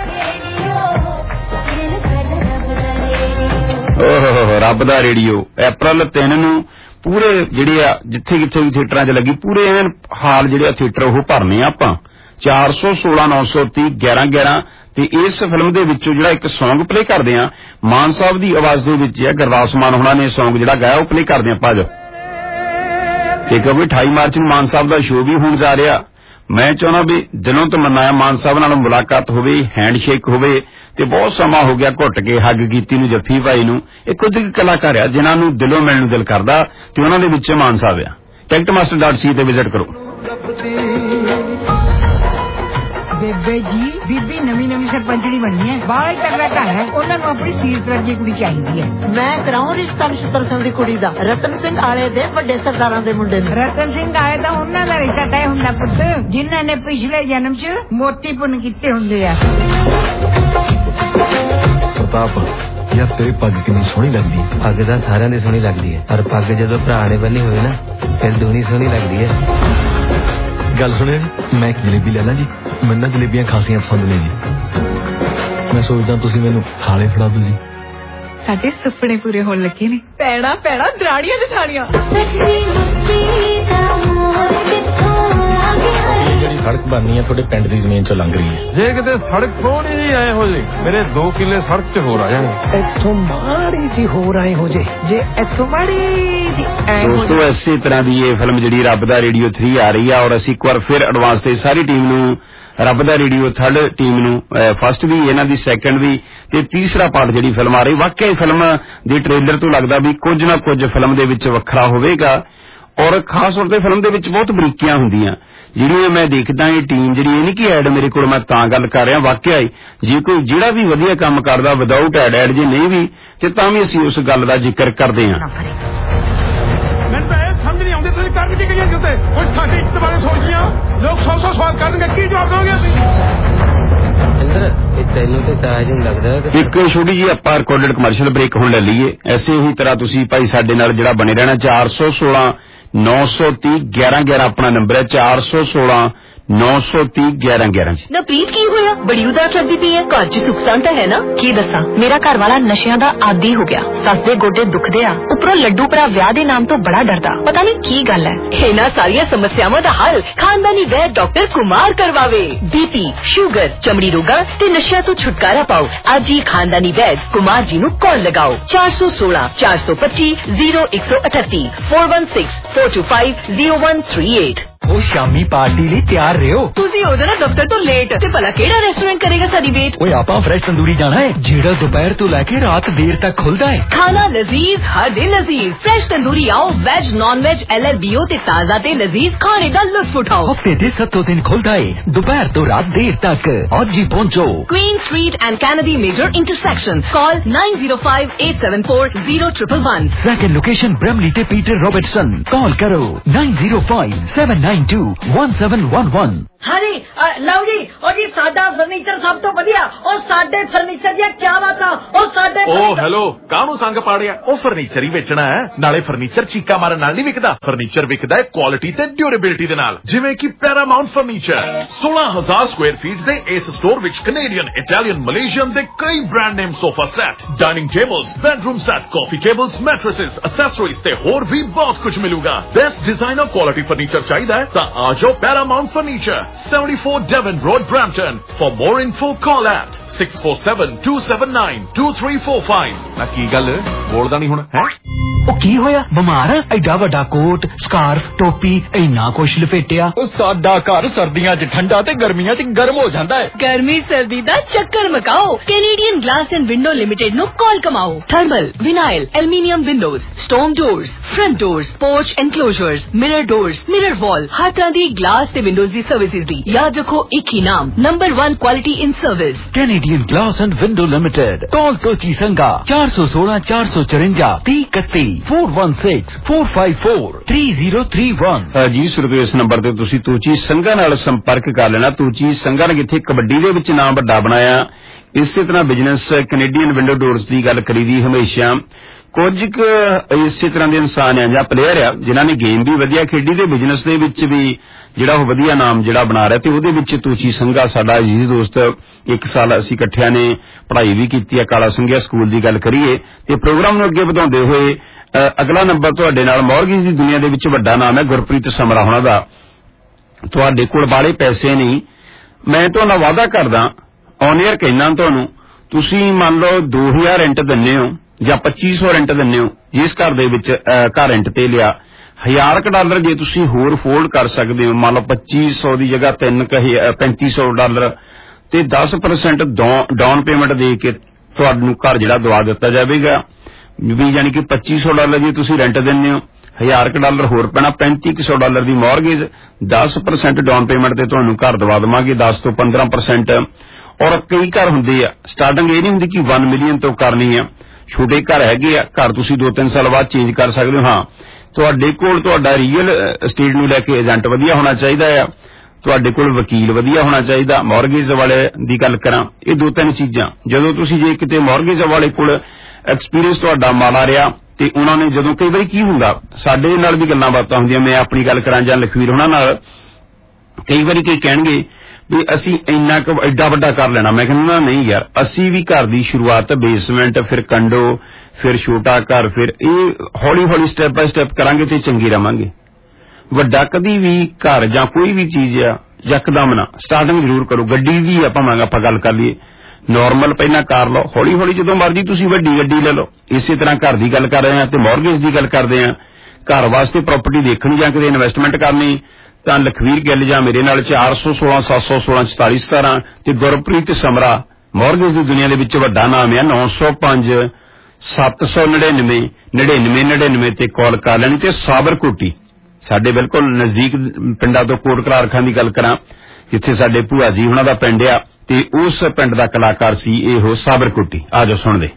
ओहो रब दा रेडियो अप्रैल तीन नूं पूरे जिहड़े आ जिथे जिथे भी थिएटरां च लगी पूरे हाल जिहड़े थिएटर ओह भरने आपां। चार सौ सोलह नौ सौ तीह ग्यारह ग्यारह ते इस फिल्म दे विचों जिहड़ा एक सॉन्ग प्ले करदे आ मान साहब दी आवाज दे विच है, गुरदास मान होना ने सॉन्ग जिहड़ा गाया ओह प्ले करदे आ पाज। ते क्योंकि अठाई मार्च नूं मान साहब दा शो भी होण जा रिहा। मैं चाहुंदा भी दिलों तो मनाया मान साहब नाल मुलाकात होवे, हैंडशेक होवे ते बहुत समा हो गया घुट के हग कीती नूं जफ्फी पाई नूं। इह कुछ कलाकार आ जिन्हां नूं दिलों मिलण नूं दिल करदा ते उन्हां दे विच मान साहब आ। टिकट मास्टर डॉट सी ते विजिट करो। बेबे जी बीबी नवी नवी सरपंचनी बनी है, बाहर ही तगड़ा घर है, उन्होंने अपनी सीरत वर्गी कुड़ी चाहिए है। मैं कराऊं रिश्ता नक्षत्र सिंह दी कुड़ी दा रतन सिंह आले दे बड़े सरदारां दे मुंडे नूं। रतन सिंह आले दा उन्हां दा रिश्ता तय हुंदा पुੱਤ जिन्हां ने पिछले जन्म च मोती पुन कीते हुंदे आ। प्रताप यार तेरी पग कितनी सोहनी लगदी। पग दा सारिਆਂ ਦੀ सोहनी लगदी है, पर पग ਜਦੋਂ ਭਰਾ ਨੇ ਬੰਨੀ ਹੋਵੇ ਨਾ ਫਿਰ ਦੋਨੀ सोहनी लगदी है। गल सुने, मैं एक जलेबी ले ला जी। मैं ना जलेबियां खासियां पसंद ने जी। मैं सोचदा तुसी मैनू खाले फड़ा दो जी। साडे सुपने पूरे होण लगे ने। पैड़ा पैड़ा दराड़ियां जठाड़ियां। ਜਿਹੜੀ ਸੜਕ ਬਣਨੀ ਹੈ ਤੁਹਾਡੇ ਪਿੰਡ ਦੀ ਜ਼ਮੀਨ ਚੋਂ ਲੰਘ ਰਹੀ ਹੈ। ਜੇ ਕਿਤੇ ਸੜਕ ਥੋੜੀ ਜਿਹੀ ਆਏ ਹੋ ਜੇ ਮੇਰੇ ਦੋ ਕਿੱਲੇ ਸੜਕ 'ਚ ਹੋਰ ਆ ਜਾਣਗੇ। ਇੱਥੋਂ ਮਾੜੀ ਦੀ ਹੋਰ ਆਏ ਹੋ ਜੇ ਜੇ ਇੱਥੋਂ ਮਾੜੀ ਦੀ ਦੋਸਤੋ ਇਸੇ ਤਰ੍ਹਾਂ ਦੀ ਇਹ ਫਿਲਮ ਜਿਹੜੀ ਰੱਬ ਦਾ ਰੇਡੀਓ तीन ਆ ਰਹੀ ਆ ਔਰ ਅਸੀਂ ਇੱਕ ਵਾਰ ਫਿਰ ਐਡਵਾਂਸ ਤੇ ਸਾਰੀ ਟੀਮ ਨੂੰ ਰੱਬ ਦਾ ਰੇਡੀਓ ਥਰਡ ਟੀਮ ਨੂੰ ਫਸਟ ਵੀ ਇਹਨਾਂ ਦੀ ਸੈਕੰਡ ਵੀ ਤੇ ਤੀਸਰਾ ਪਾਰਟ ਜਿਹੜੀ ਫਿਲਮ ਆ ਰਹੀ ਵਾਕਿਆ ਫਿਲਮ ਦੇ ਟ੍ਰੇਲਰ ਤੋਂ ਲੱਗਦਾ ਵੀ ਕੁਝ ਨਾ ਕੁਝ ਫਿਲਮ ਦੇ ਵਿੱਚ ਵੱਖਰਾ ਹੋਵੇਗਾ ਔਰ ਖਾਸ ਤੌਰ ਤੇ ਫਿਲਮ ਦੇ ਵਿੱਚ ਬਹੁਤ ਬਰੀਕੀਆਂ ਹੁੰਦੀਆਂ ਜਿਹੜੀਆਂ ਮੈਂ ਦੇਖਦਾ ਇਹ ਟੀਮ ਜਿਹੜੀ ਇਹ ਨਹੀਂ ਕਿ ਐਡ ਮੇਰੇ ਕੋਲ ਮੈਂ ਤਾਂ ਗੱਲ ਕਰ ਰਿਹਾ ਵਾਕਿਆ ਹੀ ਜੇ ਕੋਈ ਜਿਹੜਾ ਵੀ ਵਧੀਆ ਕੰਮ ਕਰਦਾ ਵਿਦਆਊਟ ਐਡ ਐਡ ਜੇ ਨਹੀਂ ਵੀ ਤੇ ਤਾਂ ਵੀ ਅਸੀਂ ਉਸ ਗੱਲ ਦਾ ਜ਼ਿਕਰ ਕਰਦੇ ਹਾਂ। ਮੈਨੂੰ ਤਾਂ ਇਹ ਸਮਝ ਨਹੀਂ ਆਉਂਦੀ ਤੁਸੀਂ ਕਰ ਕੀ ਗਈਆਂ ਕਿਤੇ ਹੁਣ ਸਾਡੀ ਇੱਜ਼ਤ ਬਾਰੇ ਸੋਚੀਆਂ ਲੋਕ ਸੌ ਸੌ ਸਵਾਲ ਕਰਨਗੇ ਕੀ ਜਵਾਬ ਦੋਗੇ ਅਸੀਂ ਇੰਦਰ ਇਹ ਤੈਨੂੰ ਤੇ ਤਾਜ ਨੂੰ ਲੱਗਦਾ ਕਿ ਇੱਕ ਛੋਟੀ ਜਿਹੀ ਆਪਾਂ ਰਿਕਾਰਡਡ ਕਮਰਸ਼ੀਅਲ ਬ੍ਰੇਕ ਹੁਣ ਲੈ ਲਈਏ ਐਸੇ ਹੀ ਤਰ੍ਹਾਂ ਤੁਸੀਂ ਭਾਈ ਸਾਡੇ ਨਾਲ ਜਿਹੜਾ ਬਣੇ ਰਹਿਣਾ ਚਾਰ ਸੌ ਸੋਲਾਂ नौ सौ तीह ग्यारह ग्यारह अपना नंबर है चार सौ सोलह नौ सौ तीह ग्यारह ग्यारह। ना प्रीत की होया बड़ी उदास लगदी पई है घर च सुख शांति है ना की दसा मेरा घर वाला नशियां दा आदी हो गया सस दे गोडे दुखदे आ उपरों लड्डू भरा विआह दे नाम तो बड़ा डरदा पता नहीं की गल है। इन्हां सारियां समस्यावां दा हल खानदानी वैद डॉक्टर कुमार करवावे। बीपी शुगर चमड़ी रोगां ते नशियां तो छुटकारा पाओ आज ही खानदानी वैद कुमार जी नूं कॉल लगाओ चार सौ सोलह चार सौ पच्चीस जीरो एक सौ अठत्ती four one six four two five zero one three eight. ਉਹ ਸ਼ਾਮੀ ਪਾਰਟੀ ਲਈ ਤਿਆਰ ਰਹੋ। ਤੁਸੀਂ ਹੋ ਜਾਣਾ ਦਫ਼ਤਰ ਤੋਂ ਲੇਟ ਤੇ ਭਲਾ ਕਿਹੜਾ ਰੈਸਟੋਰੈਂਟ ਕਰੇਗਾ ਸਾਡੀ ਵੇਟ। ਓਏ ਆਪਾਂ ਫਰੈਸ਼ ਤੰਦੂਰੀ ਜਾਣਾ ਹੈ ਜਿਹੜਾ ਦੁਪਹਿਰ ਤੋਂ ਲੈ ਕੇ ਰਾਤ ਦੇਰ ਤੱਕ ਖੁੱਲਦਾ ਹੈ। ਖਾਣਾ ਲਜ਼ੀਜ਼ ਹਰ ਦਿਨ ਲਜ਼ੀਜ਼ ਫਰੈਸ਼ ਤੰਦੂਰੀ ਆਓ veg non veg L L B O ਤੇ ਤਾਜ਼ਾ ਤੇ ਲਜ਼ੀਜ਼ ਖਾਣੇ ਦਾ ਲੁਤਫ ਉਠਾਓ। ਹਫਤੇ ਦੇ ਸੱਤੋਂ ਦਿਨ ਖੁੱਲਦਾ ਹੈ ਦੁਪਹਿਰ ਤੋਂ ਰਾਤ ਦੇਰ ਤੱਕ। ਅੱਜ ਹੀ ਪਹੁੰਚੋ queen street and Kennedy major intersection call nine zero five eight seven four zero one one one। Second location Bramalea ਤੇ ਪੀਟਰ ਰੋਬਰਟਸਨ ਕਾਲ ਕਰੋ nine zero five seven nine two one seven one one। हाँ जी लव जी और जी साडा फर्नीचर सब तो बढ़िया और साडे फर्नीचर दी क्या बात है और साडे ओ हेलो काहनू संग पाड़िया ओ फर्नीचर ही बेचना है नाले फर्नीचर चीका मारन नाल नहीं विकदा फर्नीचर विकदा है क्वालिटी ते ड्यूरेबिलिटी दे नाल जिवें कि पैरामाउंट फर्नीचर सोलह हजार स्क्वायर फीट दे इस स्टोर विच कनेडियन इटालियन मलेशियन दे कई brand name sofa set dining tables bedroom set coffee tables mattresses accessories ते होर भी बहुत कुछ मिलूगा। बेस्ट डिजाइनर क्वालिटी फर्नीचर चाहिए तां आ जाओ Paramount furniture seventy-four Devon Road, Brampton. For more info, call at six four seven two seven nine two three four five। ना की गल बोलदा नहीं हुण है ਉਹ ਕੀ ਹੋਇਆ ਬਿਮਾਰ ਐਡਾ ਵੱਡਾ ਕੋਟ ਸਕਾਰਫ ਟੋਪੀ ਇੰਨਾ ਕੁਛ ਲਪੇਟਿਆ। ਉਹ ਸਾਡਾ ਘਰ ਸਰਦੀਆਂ 'ਚ ਠੰਡਾ ਤੇ ਗਰਮੀਆਂ 'ਚ ਗਰਮ ਹੋ ਜਾਂਦਾ ਹੈ। ਗਰਮੀ ਸਰਦੀ ਦਾ ਚੱਕਰ ਮਕਾਓ Canadian glass and window limited ਨੂੰ ਕਾਲ ਕਮਾਓ। Thermal vinyl aluminium windows stone doors front doors porch enclosures mirror doors mirror wall ਹਰ ਤਰ੍ਹਾਂ ਦੀ ਗਲਾਸ ਤੇ ਵਿੰਡੋਜ਼ ਦੀ ਸਰਵਿਸ सर्विसेज दी। याद रखो एक ही नाम, number one quality in service. Canadian glass and window limited, call Tochi Sanga चार सौ सोलह चार सौ चुरंजा ती इकती four one six four five four three zero three one. जी श्रोते, इस नंबर ते तुसी तूची संघा नाल संपर्क कर लेना। तूची संघा ने जिथे कबड्डी दे विच नाम वड्डा बनाया, इसे तरह बिजनेस कैनेडियन विंडो डोर्स की गल करी दी हमेशा। कुछ इसे तरह के इंसान है ਜਾਂ प्लेयर आ जिन्हां ने गेम भी वधिया खेडी ते बिजनेस दे विच भी जिहड़ा ਉਹ ਵਧੀਆ नाम जिहड़ा बना रहा ते ਉਹਦੇ ਵਿੱਚ तूची संघा साडा अजीज दोस्त। एक साल ਅਸੀਂ ਇਕੱਠਿਆਂ ਨੇ पढ़ाई भी की है काला संघिया स्कूल की गल करिए ते प्रोग्राम ਨੂੰ ਅੱਗੇ ਵਧਾਉਂਦੇ ਹੋਏ अगला नंबर ਤੁਹਾਡੇ ਨਾਲ मॉर्गेज ਦੀ दुनिया ਦੇ ਵਿੱਚ ਵੱਡਾ नाम है गुरप्रीत समरा ਹੋਣਾ ਦਾ। ਤੁਹਾਡੇ ਕੋਲ ਬਾਲੇ ਪੈਸੇ ਨਹੀਂ, मैं ਤੁਹਾਨੂੰ ਵਾਅਦਾ ਕਰਦਾ ऑन एयर कहना ਤੁਹਾਨੂੰ, ਤੁਸੀਂ ਮੰਨ ਲਓ दो हज़ार रेंट ਦਿੰਨੇ ਹੋ ਜਾਂ पच्चीस सौ रेंट ਦਿੰਨੇ ਹੋ, ਜਿਸ ਘਰ ਦੇ ਵਿੱਚ ਘਰ ਰੈਂਟ ਤੇ ਲਿਆ ਹਜ਼ਾਰ ਕ ਡਾਲਰ ਜੇ ਤੁਸੀਂ ਹੋਰ ਫੋਲਡ ਕਰ ਸਕਦੇ ਹੋ, ਮੰਨ ਲਓ पच्चीस सौ ਦੀ ਜਗ੍ਹਾ ਤਿੰਨ पैंतीस सौ ਡਾਲਰ ਤੇ दस परसेंट ਡਾਊਨ ਪੇਮੈਂਟ ਦੇ ਕੇ ਤੁਹਾਨੂੰ ਘਰ ਜਿਹੜਾ ਦਵਾ ਦਿੱਤਾ ਜਾਵੇਗਾ। ਵੀ ਯਾਨੀ ਕਿ पच्चीस सौ ਡਾਲਰ ਜੇ ਤੁਸੀਂ ਰੈਂਟ ਦਿੰਨੇ ਹੋ, ਹਜ਼ਾਰ ਕ ਡਾਲਰ ਹੋਰ ਪੈਣਾ, पैंतीस सौ ਡਾਲਰ ਦੀ ਮੌਰਗੇਜ, दस परसेंट ਡਾਊਨ ਪੇਮੈਂਟ ਤੇ ਤੁਹਾਨੂੰ ਘਰ ਦਵਾ ਦੇਵਾਂਗੇ, दस ਤੋਂ पंद्रह परसेंट। और कई घर ਹੁੰਦੇ ਆ, ਸਟਾਰਟਿੰਗ ਇਹ ਨਹੀਂ ਹੁੰਦੀ ਕਿ एक ਮਿਲੀਅਨ ਤੋਂ ਕਰਨੀ ਆ, ਛੋਟੇ ਘਰ ਹੈਗੇ ਆ, ਘਰ ਤੁਸੀਂ ਦੋ ਤਿੰਨ ਸਾਲ ਬਾਅਦ ਚੇਂਜ ਕਰ ਸਕਦੇ ਹੋ। ਹਾਂ, ਤੁਹਾਡੇ ਕੋਲ ਤੁਹਾਡਾ ਰੀਅਲ estate ਨੂੰ ਲੈ ਕੇ ਏਜੰਟ ਵਧੀਆ ਹੋਣਾ ਚਾਹੀਦਾ ਆ, ਤੁਹਾਡੇ ਕੋਲ ਵਕੀਲ ਵਧੀਆ ਹੋਣਾ ਚਾਹੀਦਾ। ਮੌਰਗੇਜ ਵਾਲੇ ਦੀ ਗੱਲ ਕਰਾਂ, ਇਹ ਦੋ ਤਿੰਨ ਚੀਜ਼ਾਂ ਜਦੋਂ ਤੁਸੀਂ ਜੇ ਕਿਤੇ ਮੌਰਗੇਜ ਵਾਲੇ ਕੋਲ ਐਕਸਪੀਰੀਅੰਸ ਤੁਹਾਡਾ ਮਾੜਾ ਰਿਹਾ ਤੇ ਉਹਨਾਂ ਨੇ ਜਦੋਂ ਕਈ ਵਾਰੀ ਕੀ ਹੁੰਦਾ, ਸਾਡੇ ਨਾਲ ਵੀ ਗੱਲਾਂ ਬਾਤਾਂ ਹੁੰਦੀਆਂ, ਮੈਂ ਆਪਣੀ ਗੱਲ ਕਰਾਂ ਜਾਂ ਲਖਵੀਰ ਹੋਣਾ ਨਾਲ, ਕਈ ਵਾਰੀ ਕਈ ਕਹਿਣਗੇ ਵੀ ਅਸੀਂ ਇੰਨਾ ਕੁ ਐਡਾ ਵੱਡਾ ਕਰ ਲੈਣਾ। ਮੈਂ ਕਹਿੰਦਾ ਨਹੀਂ ਯਾਰ, ਅਸੀਂ ਵੀ ਘਰ ਦੀ ਸ਼ੁਰੂਆਤ ਬੇਸਮੈਂਟ, ਫਿਰ ਕੰਡੋ, ਫਿਰ ਛੋਟਾ ਘਰ, ਫਿਰ ਇਹ ਹੌਲੀ ਹੌਲੀ ਸਟੈਪ ਬਾय ਸਟੈਪ ਕਰਾਂਗੇ ਤੇ ਚੰਗੀ ਰਵਾਂਗੇ। ਵੱਡਾ ਕਦੀ ਵੀ ਘਰ ਜਾਂ ਕੋਈ ਵੀ ਚੀਜ਼ ਆ ਯਕਦਮ ਨਾ, ਸਟਾਰਟਿੰਗ ਜ਼ਰੂਰ ਕਰੋ। ਗੱਡੀ ਦੀ ਆਪਾਂ ਮੰਗ ਆਪਾਂ ਗੱਲ ਕਰ ਲਈਏ, ਨੋਰਮਲ ਪਹਿਲਾਂ ਕਾਰ ਲਓ, ਹੌਲੀ ਹੌਲੀ ਜਦੋਂ ਮਰਜ਼ੀ ਤੁਸੀਂ ਵੱਡੀ ਗੱਡੀ ਲੈ ਲਓ। ਇਸੇ ਤਰ੍ਹਾਂ ਘਰ ਦੀ ਗੱਲ ਕਰ ਰਹੇ ਹਾਂ ਤੇ ਮੌਰਗੇਜ ਦੀ ਗੱਲ ਕਰਦੇ ਹਾਂ। ਘਰ ਵਾਸਤੇ ਪ੍ਰਾਪਰਟੀ ਦੇਖਣੀ ਜਾਂ ਕਿਤੇ ਇਨਵੈਸਟਮੈਂਟ ਕਰਨੀ ਤਾਂ ਲਖਵੀਰ ਗਿੱਲ ਜਾਂ ਮੇਰੇ ਨਾਲ ਚਾਰ ਸੌ सोलह सत्त सौ सोलह चौतालीस सतारह ਤੇ ਗੁਰਪ੍ਰੀਤ ਸਮਰਾ ਮੌਰਗੇਜ ਦੀ ਦੁਨੀਆ ਦੇ ਵਿੱਚ ਵੱਡਾ ਨਾਮ ਹੈ। नौ सौ पाँच सत्त सौ नड़िनवे नड़िनवे नड़िनवे ਤੇ ਕਾਲ ਕਰ ਲੈਣੀ। ਤੇ ਸਾਬਰ ਕੋਟੀ ਸਾਡੇ ਬਿਲਕੁਲ ਨਜ਼ਦੀਕ ਪਿੰਡਾਂ ਤੋਂ ਕੋਟ ਕਲਾਰਖਾਂ ਦੀ ਗੱਲ ਕਰਾਂ, ਜਿੱਥੇ ਸਾਡੇ ਭੂਆ ਜੀ ਉਹਨਾਂ ਦਾ ਪਿੰਡ ਆ ਤੇ ਉਸ ਪਿੰਡ ਦਾ ਕਲਾਕਾਰ ਸੀ ਇਹੋ ਸਾਬਰ ਕੋਟੀ। ਆਜੋ ਸੁਣਦੇ।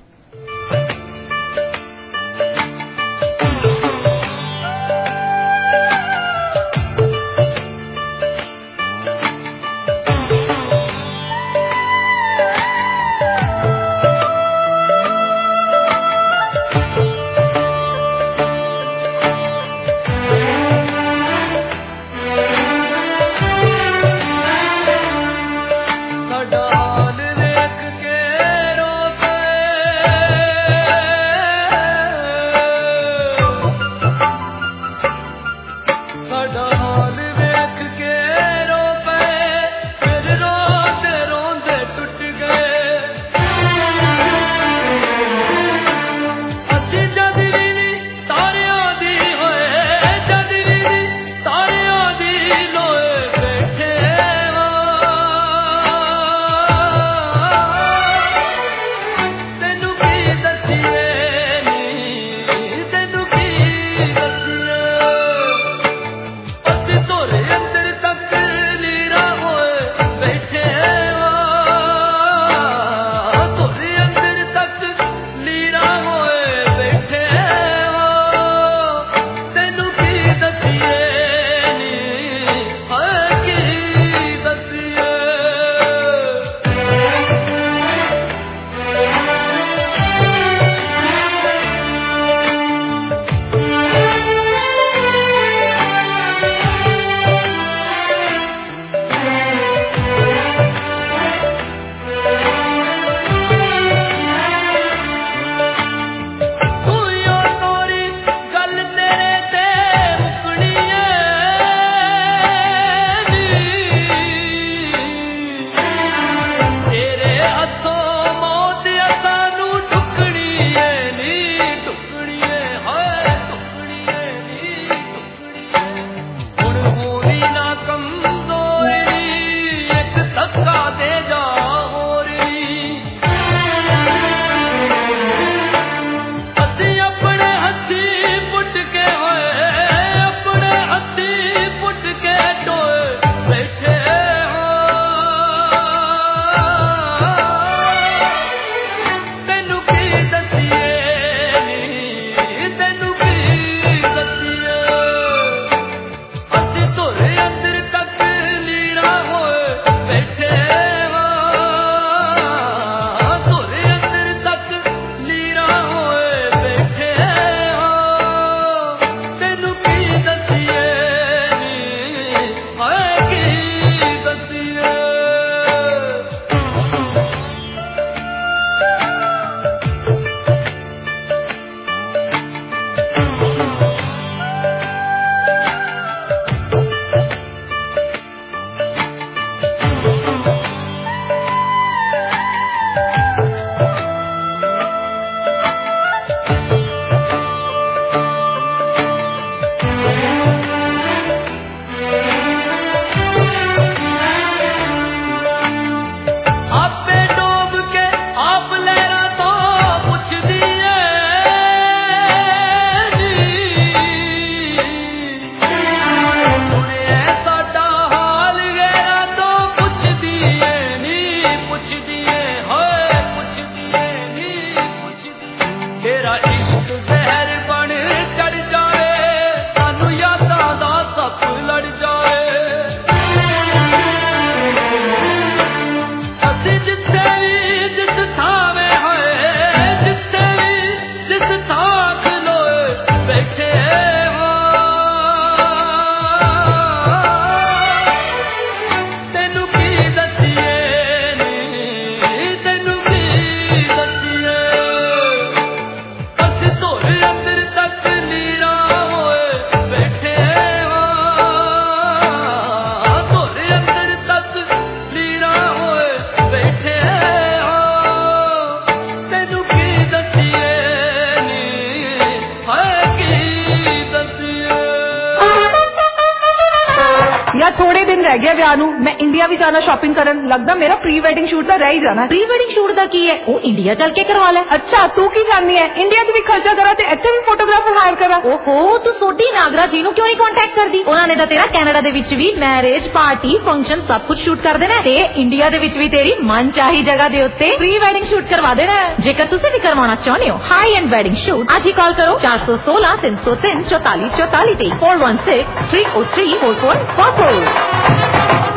ਸਾਡਾ ਹਾਲ ਵੇਖ ਕੇ ਰੋ ਪਏ थोड़े दिन रह गया विआह नूं मैं इंडिया भी जाना शॉपिंग करन लगदा मेरा प्री वेडिंग शूट तो रह ही जाना प्री वेडिंग शूट दा की है वो इंडिया चल के करवा ले अच्छा तू की जाननी है इंडिया च भी खर्चा करा ते इत्थे भी फोटोग्राफर हायर करा ओहो तू सोडी नागरा जी नूं क्यों नहीं कांटेक्ट करदी उन्हां ने तां तेरा कनाडा दे विच भी मैरिज पार्टी फंक्शन सब कुछ शूट कर देना ते इंडिया दे विच भी तेरी मन चाही जगह दे उत्ते प्री वेडिंग शूट करवा देना जेकर तुसीं भी करवाना चाहुंदे हो हाई एंड वेडिंग शूट आज ही कॉल करो चार सौ सोलह तीन सौ तीन चौतालीस चौतालीस four one six three O three four four four four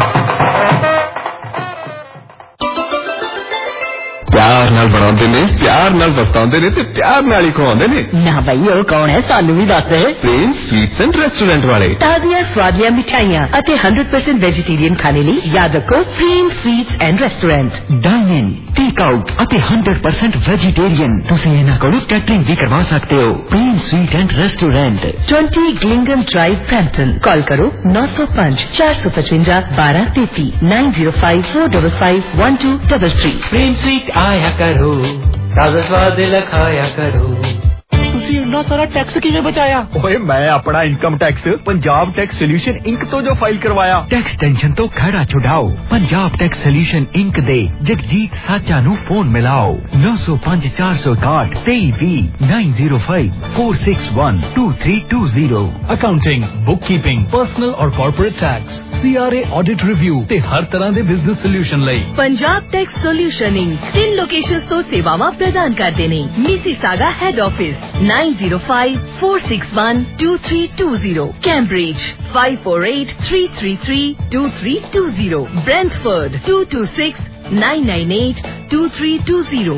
प्यार नाल बनाते ने प्यार नाल वरतांदे ने ते प्यार नाल ही खवांदे ने ना भाई वो कौन है सानू भी दस प्रेम स्वीट्स एंड रेस्टोरेंट वाले ताज़ियां स्वादियां मिठाइयां अते हंड्रेड परसेंट वेजिटेरियन खाने ਲਈ याद रखो Prem sweets and restaurant dine in take out अते हंड्रेड परसेंट वेजिटेरियन तुसीं इन्हां कोलों कैटरिंग भी करवा सकते हो Prem sweet and restaurant twenty ग्लिंगम ड्राइव ब्रैम्पटन कॉल करो नौ सौ पांच चार सौ पचवंजा बारह तैती nine zero five four double five one two double three Prem sweet आया करो ताजा स्वाद लखाया करो ਤੁਸੀਂ ਇੰਨਾ ਸਾਰਾ ਟੈਕਸ ਕਿਵੇਂ ਬਚਾਇਆ ਓਏ ਮੈਂ ਆਪਣਾ income tax Punjab tax solution Inc ਤੋਂ ਜੋ ਫਾਈਲ ਕਰਵਾਇਆ ਟੈਕਸ ਟੈਨਸ਼ਨ ਤੋਂ ਖੜਾ ਛੁਡਾਓ ਪੰਜਾਬ ਟੈਕਸ ਸੋਲੂਸ਼ਨ ਇੰਕ ਦੇ ਜਗਜੀਤ ਸਾਚਾ ਨੂੰ ਫੋਨ ਮਿਲਾਓ ਨੌ ਸੌ ਪੰਜ ਚਾਰ ਸੌ ਇਕਾਹਠ ਤੇਈ ਵੀਹ nine zero five four six one two three two zero accounting bookkeeping personal ਔਰ corporate tax C R A audit review ਤੇ ਹਰ ਤਰ੍ਹਾਂ ਦੇ ਬਿਜ਼ਨਸ ਸੋਲੂਸ਼ਨ ਲਈ ਪੰਜਾਬ ਟੈਕਸ ਸੋਲੂਸ਼ਨ ਇੰਕ ਤਿੰਨ ਲੋਕੇਸ਼ਨਸ ਤੋਂ ਸੇਵਾਵਾਂ ਪ੍ਰਦਾਨ ਕਰਦੇ ਨੇ Mississauga head office nine zero five four six one two three two zero Cambridge five four eight three three three two three two zero Brantford to to six nine nine eight two three two zero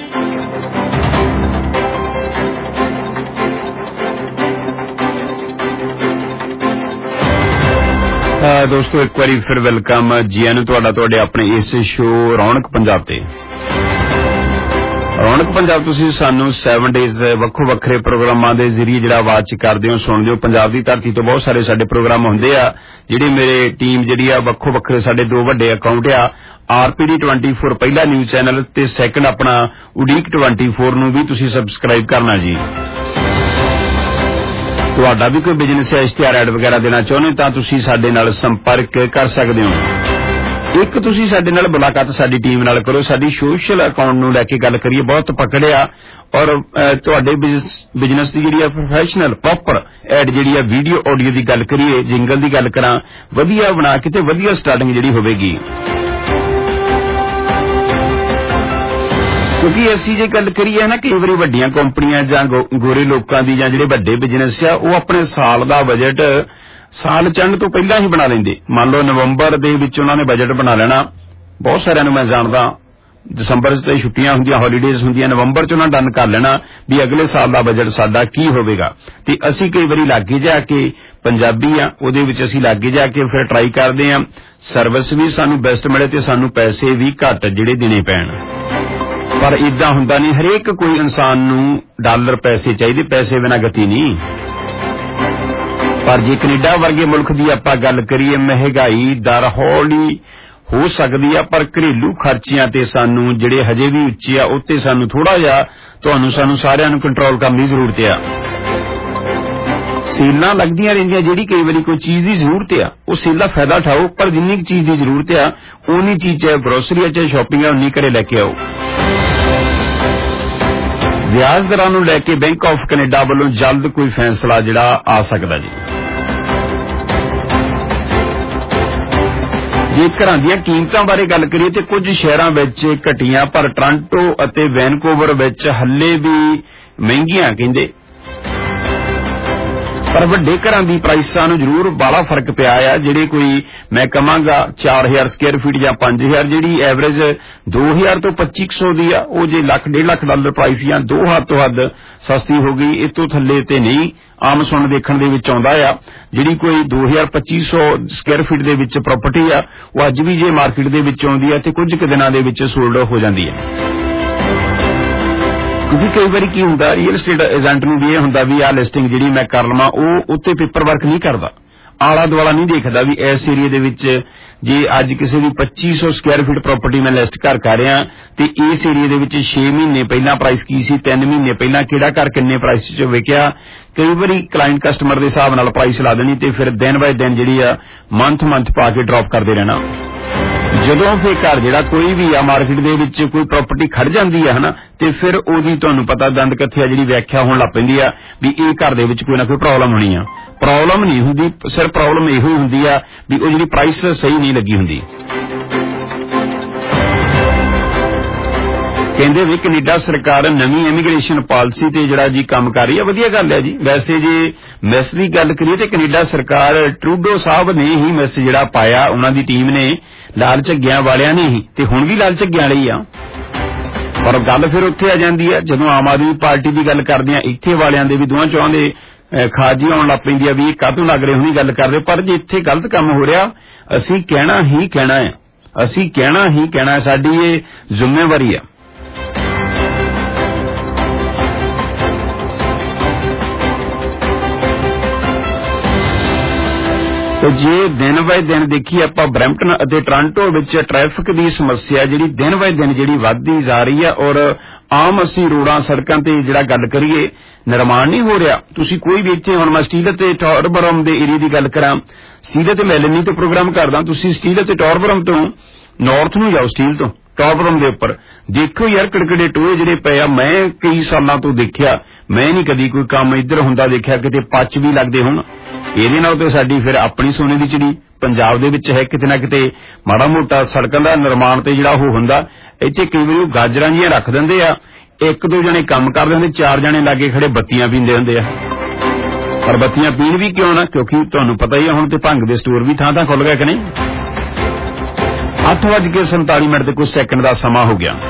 ਦੋਸਤੋ ਇੱਕ ਵਾਰੀ ਫਿਰ ਵੈਲਕਮ ਜੀ ਆਇਆਂ ਨੂੰ ਤੁਹਾਡਾ ਤੁਹਾਡੇ ਆਪਣੇ ਇਸ ਸ਼ੋਅ ਰੌਣਕ ਪੰਜਾਬ ਤੇ ਰੌਣਕ ਪੰਜਾਬ ਤੁਸੀਂ ਸਾਨੂੰ ਸੈਵਨ ਡੇਜ਼ ਵੱਖੋ ਵੱਖਰੇ ਪ੍ਰੋਗਰਾਮਾਂ ਦੇ ਜ਼ਰੀਏ ਜਿਹੜਾ ਆਵਾਜ਼ ਚ ਕਰਦੇ ਹੋ ਸੁਣਦੇ ਹੋ ਪੰਜਾਬ ਦੀ ਧਰਤੀ ਤੋਂ ਬਹੁਤ ਸਾਰੇ ਸਾਡੇ ਪ੍ਰੋਗਰਾਮ ਹੁੰਦੇ ਆ ਜਿਹੜੇ ਮੇਰੇ ਟੀਮ ਜਿਹੜੀ ਆ ਵੱਖੋ ਵੱਖਰੇ ਸਾਡੇ ਦੋ ਵੱਡੇ ਅਕਾਊਂਟ ਆ ਆਰਪੀਡੀ ਟਵੈਂਟੀ ਫੋਰ ਪਹਿਲਾ ਨਿਊਜ਼ ਚੈਨਲ ਤੇ ਸੈਕੰਡ ਆਪਣਾ ਉਡੀਕ ਟਵੈਂਟੀ ਫੋਰ ਨੂੰ ਵੀ ਤੁਸੀਂ ਸਬਸਕ੍ਰਾਈਬ ਕਰਨਾ ਜੀ ਤੁਹਾਡਾ ਵੀ ਕੋਈ ਬਿਜ਼ਨਸ ਜਾਂ ਇਸ਼ਤਿਹਾਰ ਐਡ ਵਗੈਰਾ ਦੇਣਾ ਚਾਹੁੰਦੇ ਤਾਂ ਤੁਸੀਂ ਸਾਡੇ ਨਾਲ ਸੰਪਰਕ ਕਰ ਸਕਦੇ ਹੋ ਇੱਕ ਤੁਸੀਂ ਸਾਡੇ ਨਾਲ ਮੁਲਾਕਾਤ ਸਾਡੀ ਟੀਮ ਨਾਲ ਕਰੋ ਸਾਡੀ ਸੋਸ਼ਲ ਅਕਾਊਂਟ ਨੂੰ ਲੈ ਕੇ ਗੱਲ ਕਰੀਏ ਬਹੁਤ ਪਕੜਿਆ ਔਰ ਤੁਹਾਡੇ ਬਿਜ਼ਨਸ ਦੀ ਜਿਹੜੀ ਆ ਪ੍ਰੋਫੈਸ਼ਨਲ ਪ੍ਰੋਪਰ ਐਡ ਜਿਹੜੀ ਆ ਵੀਡੀਓ ਆਡੀਓ ਦੀ ਗੱਲ ਕਰੀਏ ਜਿੰਗਲ ਦੀ ਗੱਲ ਕਰਾਂ ਵਧੀਆ ਬਣਾ ਕੇ ਤੇ ਵਧੀਆ ਸਟਾਰਟਿੰਗ ਜਿਹੜੀ ਹੋਵੇਗੀ ਕਿਉਂਕਿ ਅਸੀਂ ਜੇ ਗੱਲ ਕਰੀਏ ਨਾ ਕਈ ਵਾਰੀ ਵੱਡੀਆਂ ਕੰਪਨੀਆਂ ਜਾਂ ਗੋਰੇ ਲੋਕਾਂ ਦੀ ਜਾਂ ਜਿਹੜੇ ਵੱਡੇ ਬਿਜ਼ਨਸ ਆ ਉਹ ਆਪਣੇ ਸਾਲ ਦਾ ਬਜਟ ਸਾਲ ਚੰਨ ਤੋਂ ਪਹਿਲਾਂ ਹੀ ਬਣਾ ਲੈਂਦੇ ਮੰਨ ਲਓ ਨਵੰਬਰ ਦੇ ਵਿੱਚ ਉਹਨਾਂ ਨੇ ਬਜਟ ਬਣਾ ਲੈਣਾ ਬਹੁਤ ਸਾਰਿਆਂ ਨੂੰ ਮੈਂ ਜਾਣਦਾ ਦਸੰਬਰ ਚ ਛੁੱਟੀਆਂ ਹੁੰਦੀਆਂ ਹੌਲੀਡੇਜ਼ ਹੁੰਦੀਆਂ ਨਵੰਬਰ ਚ ਉਹਨਾਂ ਡਨ ਕਰ ਲੈਣਾ ਵੀ ਅਗਲੇ ਸਾਲ ਦਾ ਬਜਟ ਸਾਡਾ ਕੀ ਹੋਵੇਗਾ ਤੇ ਅਸੀਂ ਕਈ ਵਾਰੀ ਲਾਗੇ ਜਾ ਕੇ ਪੰਜਾਬੀ ਆ ਉਹਦੇ ਵਿੱਚ ਅਸੀਂ ਲਾਗੇ ਜਾ ਕੇ ਫਿਰ ਟਰਾਈ ਕਰਦੇ ਆ ਸਰਵਿਸ ਵੀ ਸਾਨੂੰ ਬੈਸਟ ਮਿਲੇ ਤੇ ਸਾਨੂੰ ਪੈਸੇ ਵੀ ਘੱਟ ਜਿਹੜੇ ਦੇਣੇ ਪੈਣ ਪਰ ਇਦਾਂ ਹੁੰਦਾ ਨਹੀਂ ਹਰੇਕ ਕੋਈ ਇਨਸਾਨ ਨੂੰ ਡਾਲਰ ਪੈਸੇ ਚਾਹੀਦੇ ਪੈਸੇ ਬਿਨਾਂ ਗਤੀ ਨਹੀਂ ਪਰ ਜੇ ਕੈਨੇਡਾ ਵਰਗੇ ਮੁਲਕ ਦੀ ਆਪਾਂ ਗੱਲ ਕਰੀਏ ਮਹਿੰਗਾਈ ਦਰ ਹੌਲੀ ਹੋ ਸਕਦੀ ਆ ਪਰ ਘਰੇਲੂ ਖਰਚਿਆਂ ਤੇ ਸਾਨੂੰ ਜਿਹੜੇ ਹਜੇ ਵੀ ਉੱਚੇ ਆ ਉੱਤੇ ਸਾਨੂੰ ਥੋੜਾ ਜਿਹਾ ਤੁਹਾਨੂੰ ਸਾਨੂੰ ਸਾਰਿਆਂ ਨੂੰ ਕੰਟਰੋਲ ਕਰਨ ਦੀ ਜ਼ਰੂਰਤ ਆ ਸੇਲਾਂ ਲੱਗਦੀਆਂ ਰਹਿੰਦੀਆਂ ਜਿਹੜੀ ਕਈ ਵਾਰੀ ਕੋਈ ਚੀਜ਼ ਦੀ ਜ਼ਰੂਰਤ ਆ ਉਹ ਸੇਲ ਦਾ ਫਾਇਦਾ ਉਠਾਓ ਪਰ ਜਿੰਨੀ ਕੁ ਚੀਜ਼ ਦੀ ਜ਼ਰੂਰਤ ਆ ਉਨੀ ਚੀਜ਼ ਚਾਹੇ ਗਰੋਸਰੀ ਆ ਚਾਹੇ ਸ਼ਾਪਿੰਗ ਆ ਉਨੀ ਘਰੇ ਲੈ ਕੇ ਆਓ ਵਿਆਜ ਦਰਾਂ ਨੂੰ ਲੈ ਕੇ ਬੈਂਕ ਆਫ ਕੈਨੇਡਾ ਵੱਲੋਂ ਜਲਦ ਕੋਈ ਫੈਸਲਾ ਜਿਹੜਾ ਆ ਸਕਦਾ ਜੀ ਜੇ ਘਰਾਂ ਦੀਆਂ ਕੀਮਤਾਂ ਬਾਰੇ ਗੱਲ ਕਰੀਏ ਤੇ ਕੁਝ ਸ਼ਹਿਰਾਂ ਵਿੱਚ ਘਟੀਆਂ ਪਰ ਟੋਰਾਂਟੋ ਅਤੇ ਵੈਨਕੂਵਰ ਵਿੱਚ ਹੱਲੇ ਵੀ ਮਹਿੰਗੀਆਂ ਕਹਿੰਦੇ ਪਰ ਵੱਡੇ ਘਰਾਂ ਦੀ ਪ੍ਰਾਈਸਾਂ ਨੂੰ ਜ਼ਰੂਰ ਬਾਲਾ ਫਰਕ ਪਿਆ ਆ ਜਿਹੜੇ ਕੋਈ ਮੈਂ ਕਹਾਂਗਾ ਚਾਰ ਹਜ਼ਾਰ ਸਕੁਅਰ ਫੀਟ ਜਾਂ ਪੰਜ ਹਜ਼ਾਰ ਜਿਹੜੀ ਐਵਰੇਜ ਦੋ ਹਜ਼ਾਰ ਤੋਂ ਪੱਚੀ ਸੌ ਦੀ ਆ ਉਹ ਜੇ ਲੱਖ ਡੇਢ ਲੱਖ ਡਾਲਰ ਪ੍ਰਾਈਸ ਜਾਂ ਦੋ ਹੱਦ ਤੋਂ ਹੱਦ ਸਸਤੀ ਹੋ ਗਈ ਇਹ ਤੋਂ ਥੱਲੇ ਤੇ ਨਹੀਂ ਆਮ ਸੁਣ ਦੇਖਣ ਦੇ ਵਿੱਚ ਆਉਂਦਾ ਆ ਜਿਹੜੀ ਕੋਈ ਦੋ ਹਜ਼ਾਰ ਪੱਚੀ ਸੌ ਸਕੁਅਰ ਫੀਟ ਦੇ ਵਿੱਚ ਪ੍ਰਾਪਰਟੀ ਆ ਉਹ ਅੱਜ ਵੀ ਜੇ ਮਾਰਕੀਟ ਦੇ ਵਿੱਚ ਆਉਂਦੀ ਆ ਤੇ ਕੁਝ ਕੁ ਦਿਨਾਂ ਦੇ ਵਿੱਚ ਸੋਲਡ ਹੋ ਜਾਂਦੀ ਹੈ ਕਿਉਂਕਿ ਕਈ ਵਾਰੀ ਕੀ ਹੁੰਦਾ ਰੀਅਲ estate ਏਜੰਟ ਨੂੰ ਵੀ ਇਹ ਹੁੰਦਾ ਵੀ ਆਹ ਲਿਸਟਿੰਗ ਜਿਹੜੀ ਮੈਂ ਕਰ ਲਵਾਂ ਉਹ ਉੱਤੇ ਪੇਪਰ ਵਰਕ ਨਹੀਂ ਕਰਦਾ ਆਲਾ ਦੁਆਲਾ ਨਹੀਂ ਦੇਖਦਾ ਵੀ ਇਸ ਏਰੀਏ ਦੇ ਵਿੱਚ ਜੇ ਅੱਜ ਕਿਸੇ ਦੀ ਪੱਚੀ ਸੌ ਸਕੁਆਇਰ ਫੀਟ ਪ੍ਰਾਪਰਟੀ ਮੈਂ ਲਿਸਟ ਘਰ ਕਰ ਰਿਹਾ ਤੇ ਇਸ ਏਰੀਏ ਦੇ ਵਿੱਚ ਛੇ ਮਹੀਨੇ ਪਹਿਲਾਂ ਪ੍ਰਾਈਸ ਕੀ ਸੀ, ਤਿੰਨ ਮਹੀਨੇ ਪਹਿਲਾਂ ਕਿਹੜਾ ਘਰ ਕਿੰਨੇ ਪ੍ਰਾਈਸ 'ਚ ਵਿਕਿਆ, ਕਈ ਵਾਰੀ ਕਲਾਇੰਟ ਕਸਟਮਰ ਦੇ ਹਿਸਾਬ ਨਾਲ ਪ੍ਰਾਈਸ ਲਾ ਦੇਣੀ ਤੇ ਫਿਰ ਦਿਨ ਬਾਏ ਦਿਨ ਜਿਹੜੀ ਆ ਮੰਥ ਮੰਥ ਪਾ ਕੇ ਡ੍ਰੌਪ ਕਰਦੇ ਰਹਿਣਾ। ਜਦੋਂ ਫਿਰ ਘਰ ਜਿਹੜਾ ਕੋਈ ਵੀ ਆ ਮਾਰਕੀਟ ਦੇ ਵਿੱਚ ਕੋਈ ਪ੍ਰਾਪਰਟੀ ਖੜ ਜਾਂਦੀ ਆ ਹਨਾ ਤੇ ਫਿਰ ਉਹਦੀ ਤੁਹਾਨੂੰ ਪਤਾ ਦੰਦ ਕੱਥਿਆ ਜਿਹੜੀ ਵਿਆਖਿਆ ਹੋਣ ਲੱਗ ਪੈਂਦੀ ਆ ਵੀ ਇਹ ਘਰ ਦੇ ਵਿੱਚ ਕੋਈ ਨਾ ਕੋਈ ਪ੍ਰੋਬਲਮ ਹੋਣੀ ਆ। ਪ੍ਰੋਬਲਮ ਨਹੀਂ ਹੁੰਦੀ, ਸਿਰਫ ਪ੍ਰੋਬਲਮ ਇਹੋ ਹੀ ਹੁੰਦੀ ਆ ਵੀ ਉਹ ਜਿਹੜੀ ਪ੍ਰਾਈਸ ਸਹੀ ਨਹੀਂ ਲੱਗੀ ਹੁੰਦੀ। ਕਹਿੰਦੇ ਵੀ ਕੈਨੇਡਾ ਸਰਕਾਰ ਨਵੀਂ ਇਮੀਗ੍ਰੇਸ਼ਨ ਪਾਲਿਸੀ ਤੇ ਜਿਹੜਾ ਜੀ ਕੰਮ ਕਰ ਰਹੀ ਹੈ, ਵਧੀਆ ਗੱਲ ਹੈ ਜੀ। ਵੈਸੇ ਜੇ ਮਿਸ ਦੀ ਗੱਲ ਕਰੀਏ ਤੇ ਕੈਨੇਡਾ ਸਰਕਾਰ ਟਰੂਡੋ ਸਾਹਿਬ ਨੇ ਹੀ ਮਿਸ ਜਿਹੜਾ ਪਾਇਆ, ਉਹਨਾਂ ਦੀ ਟੀਮ ਨੇ ਲਾਲ ਝੱਗਿਆਂ ਵਾਲਿਆਂ ਨੇ ਹੀ, ਤੇ ਹੁਣ ਵੀ ਲਾਲ ਝੱਗਿਆਂ ਲਈ ਆ। ਪਰ ਗੱਲ ਫਿਰ ਉੱਥੇ ਆ ਜਾਂਦੀ ਹੈ ਜਦੋਂ ਆਮ ਆਦਮੀ ਪਾਰਟੀ ਦੀ ਗੱਲ ਕਰਦੇ ਆ, ਇੱਥੇ ਵਾਲਿਆਂ ਦੇ ਵੀ ਦੋਵਾਂ ਚੋਹਾਂ ਦੇ ਖਾਜੀ ਆਉਣ ਲੱਗ ਪੈਂਦੀ ਆ ਵੀ ਇਹ ਕਾਹਤੋਂ ਲੱਗ ਰਹੇ ਹੁਣੀ ਗੱਲ ਕਰਦੇ। ਪਰ ਜੇ ਇੱਥੇ ਗਲਤ ਕੰਮ ਹੋ ਰਿਹਾ ਅਸੀਂ ਕਹਿਣਾ ਹੀ ਕਹਿਣਾ ਹੈ, ਅਸੀਂ ਕਹਿਣਾ ਹੀ ਕਹਿਣਾ, ਸਾਡੀ ਇਹ ਜ਼ਿੰਮੇਵਾਰੀ ਆ। ਤੇ ਜੇ ਦਿਨ ਬਾਏ ਦਿਨ ਦੇਖੀਏ ਆਪਾਂ ਬਰੈਂਪਟਨ ਅਤੇ ਟੋਰਾਂਟੋ ਵਿੱਚ ਟ੍ਰੈਫਿਕ ਦੀ ਸਮੱਸਿਆ ਜਿਹੜੀ ਦਿਨ ਬਾਏ ਦਿਨ ਜਿਹੜੀ ਵੱਧਦੀ ਜਾ ਰਹੀ ਹੈ ਔਰ ਆਮ ਅਸੀਂ ਰੋਡਾਂ ਸੜਕਾਂ ਤੇ ਜਿਹੜਾ ਗੱਲ ਕਰੀਏ ਨਿਰਮਾਣ ਨਹੀਂ ਹੋ ਰਿਹਾ। ਤੁਸੀਂ ਕੋਈ ਵੀ ਇੱਥੇ ਹੁਣ ਮੈਂ ਸਟੀਲ ਅਤੇ ਟੌਰਬਰਮ ਦੇ ਏਰੀਏ ਦੀ ਗੱਲ ਕਰਾਂ, ਸਟੀਲ ਅਤੇ ਮੈਲਨੀ ਤੋਂ ਪ੍ਰੋਗਰਾਮ ਕਰਦਾ, ਤੁਸੀਂ ਸਟੀਲ ਅਤੇ ਟੌਰਬਰਮ ਤੋਂ ਨਾਰਥ ਨੂੰ ਜਾਓ, ਸਟੀਲ ਤੋਂ ਟੌਰਬਰਮ ਦੇ ਉੱਪਰ ਦੇਖੋ ਯਾਰ ਕਿੜਕੜੇ ਟੋਏ ਜਿਹੜੇ ਪਏ ਆ। ਮੈਂ ਕਈ ਸਾਲਾਂ ਤੋਂ ਦੇਖਿਆ, ਮੈਂ ਨਹੀਂ ਕਦੀ ਕੋਈ ਕੰਮ ਇੱਧਰ ਹੁੰਦਾ ਦੇਖਿਆ ਕਿਤੇ ਪੱਚ ਵੀ ਲੱਗਦੇ ਹੁਣ। ਇਹਦੇ ਨਾਲ ਤੇ ਸਾਡੀ ਫਿਰ ਆਪਣੀ ਸੋਨੇ ਦੀ ਚਿੜੀ ਪੰਜਾਬ ਦੇ ਵਿੱਚ ਹੈ, ਕਿਤੇ ਨਾ ਕਿਤੇ ਮਾੜਾ ਮੋਟਾ ਸੜਕਾਂ ਦਾ ਨਿਰਮਾਣ ਤੇ ਜਿਹੜਾ ਉਹ ਹੁੰਦਾ। ਇੱਥੇ ਕਈ ਵਾਰੀ ਉਹ ਗਾਜਰਾਂ ਜੀਆਂ ਰੱਖ ਦਿੰਦੇ ਆ, ਇੱਕ ਦੋ ਜਣੇ ਕੰਮ ਕਰਦੇ ਹੁੰਦੇ, ਚਾਰ ਜਣੇ ਲਾਗੇ ਖੜੇ ਬੱਤੀਆਂ ਪੀਂਦੇ ਹੁੰਦੇ ਆ। ਪਰ ਬੱਤੀਆਂ ਪੀਣ ਵੀ ਕਿਉਂ ਨਾ, ਕਿਉਂਕਿ ਤੁਹਾਨੂੰ ਪਤਾ ਹੀ ਆ ਹੁਣ ਤੇ ਭੰਗ ਦੇ ਸਟੋਰ ਵੀ ਥਾਂ ਥਾਂ ਖੁੱਲ ਗਏ ਕਿ ਨਹੀਂ। ਅੱਠ ਵੱਜ ਕੇ ਸੰਤਾਲੀ ਮਿੰਟ ਤੇ ਕੁਝ ਸੈਕਿੰਡ ਦਾ ਸਮਾਂ ਹੋ ਗਿਆ।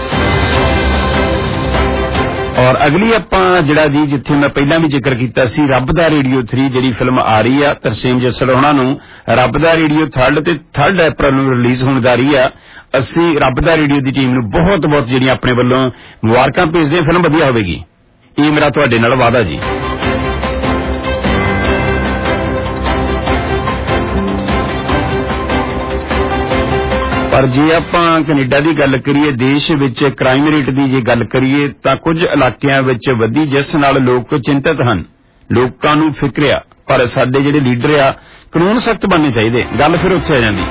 ਔਰ ਅਗਲੀ ਆਪਾਂ ਜਿਹੜਾ ਜੀ ਜਿੱਥੇ ਮੈਂ ਪਹਿਲਾਂ ਵੀ ਜ਼ਿਕਰ ਕੀਤਾ ਸੀ, ਰੱਬ ਦਾ ਰੇਡੀਓ ਥ੍ਰੀ ਜਿਹੜੀ ਫਿਲਮ ਆ ਰਹੀ ਆ ਤਰਸੇਮ ਜੱਸੜ ਹੋਣਾ ਨੂੰ, ਰੱਬ ਦਾ ਰੇਡੀਓ ਥਰਡ ਤੇ ਥਰਡ ਅਪ੍ਰੈਲ ਨੂੰ ਰਿਲੀਜ਼ ਹੋਣ ਜਾ ਰਹੀ ਆ। ਅਸੀਂ ਰੱਬ ਦਾ ਰੇਡੀਓ ਦੀ ਟੀਮ ਨੂੰ ਬਹੁਤ ਬਹੁਤ ਜਿਹੜੀਆਂ ਆਪਣੇ ਵੱਲੋਂ ਮੁਬਾਰਕਾਂ ਭੇਜਦੇ ਹਾਂ। ਫਿਲਮ ਵਧੀਆ ਹੋਵੇਗੀ, ਇਹ ਮੇਰਾ ਤੁਹਾਡੇ ਨਾਲ ਵਾਅਦਾ ਜੀ। ਪਰ ਜੇ ਆਪਾਂ ਕੈਨੇਡਾ ਦੀ ਗੱਲ ਕਰੀਏ, ਦੇਸ਼ ਵਿੱਚ ਕ੍ਰਾਈਮ ਰੇਟ ਦੀ ਜੇ ਗੱਲ ਕਰੀਏ ਤਾਂ ਕੁਝ ਇਲਾਕਿਆਂ ਵਿੱਚ ਵਧੀ, ਜਿਸ ਨਾਲ ਲੋਕ ਚਿੰਤਤ ਹਨ, ਲੋਕਾਂ ਨੂੰ ਫਿਕਰ ਆ। ਪਰ ਸਾਡੇ ਜਿਹੜੇ ਲੀਡਰ ਆ ਕਾਨੂੰਨ ਸਖਤ ਬਣਨੇ ਚਾਹੀਦੇ, ਗੱਲ ਫਿਰ ਉੱਥੇ ਆ ਜਾਂਦੀ।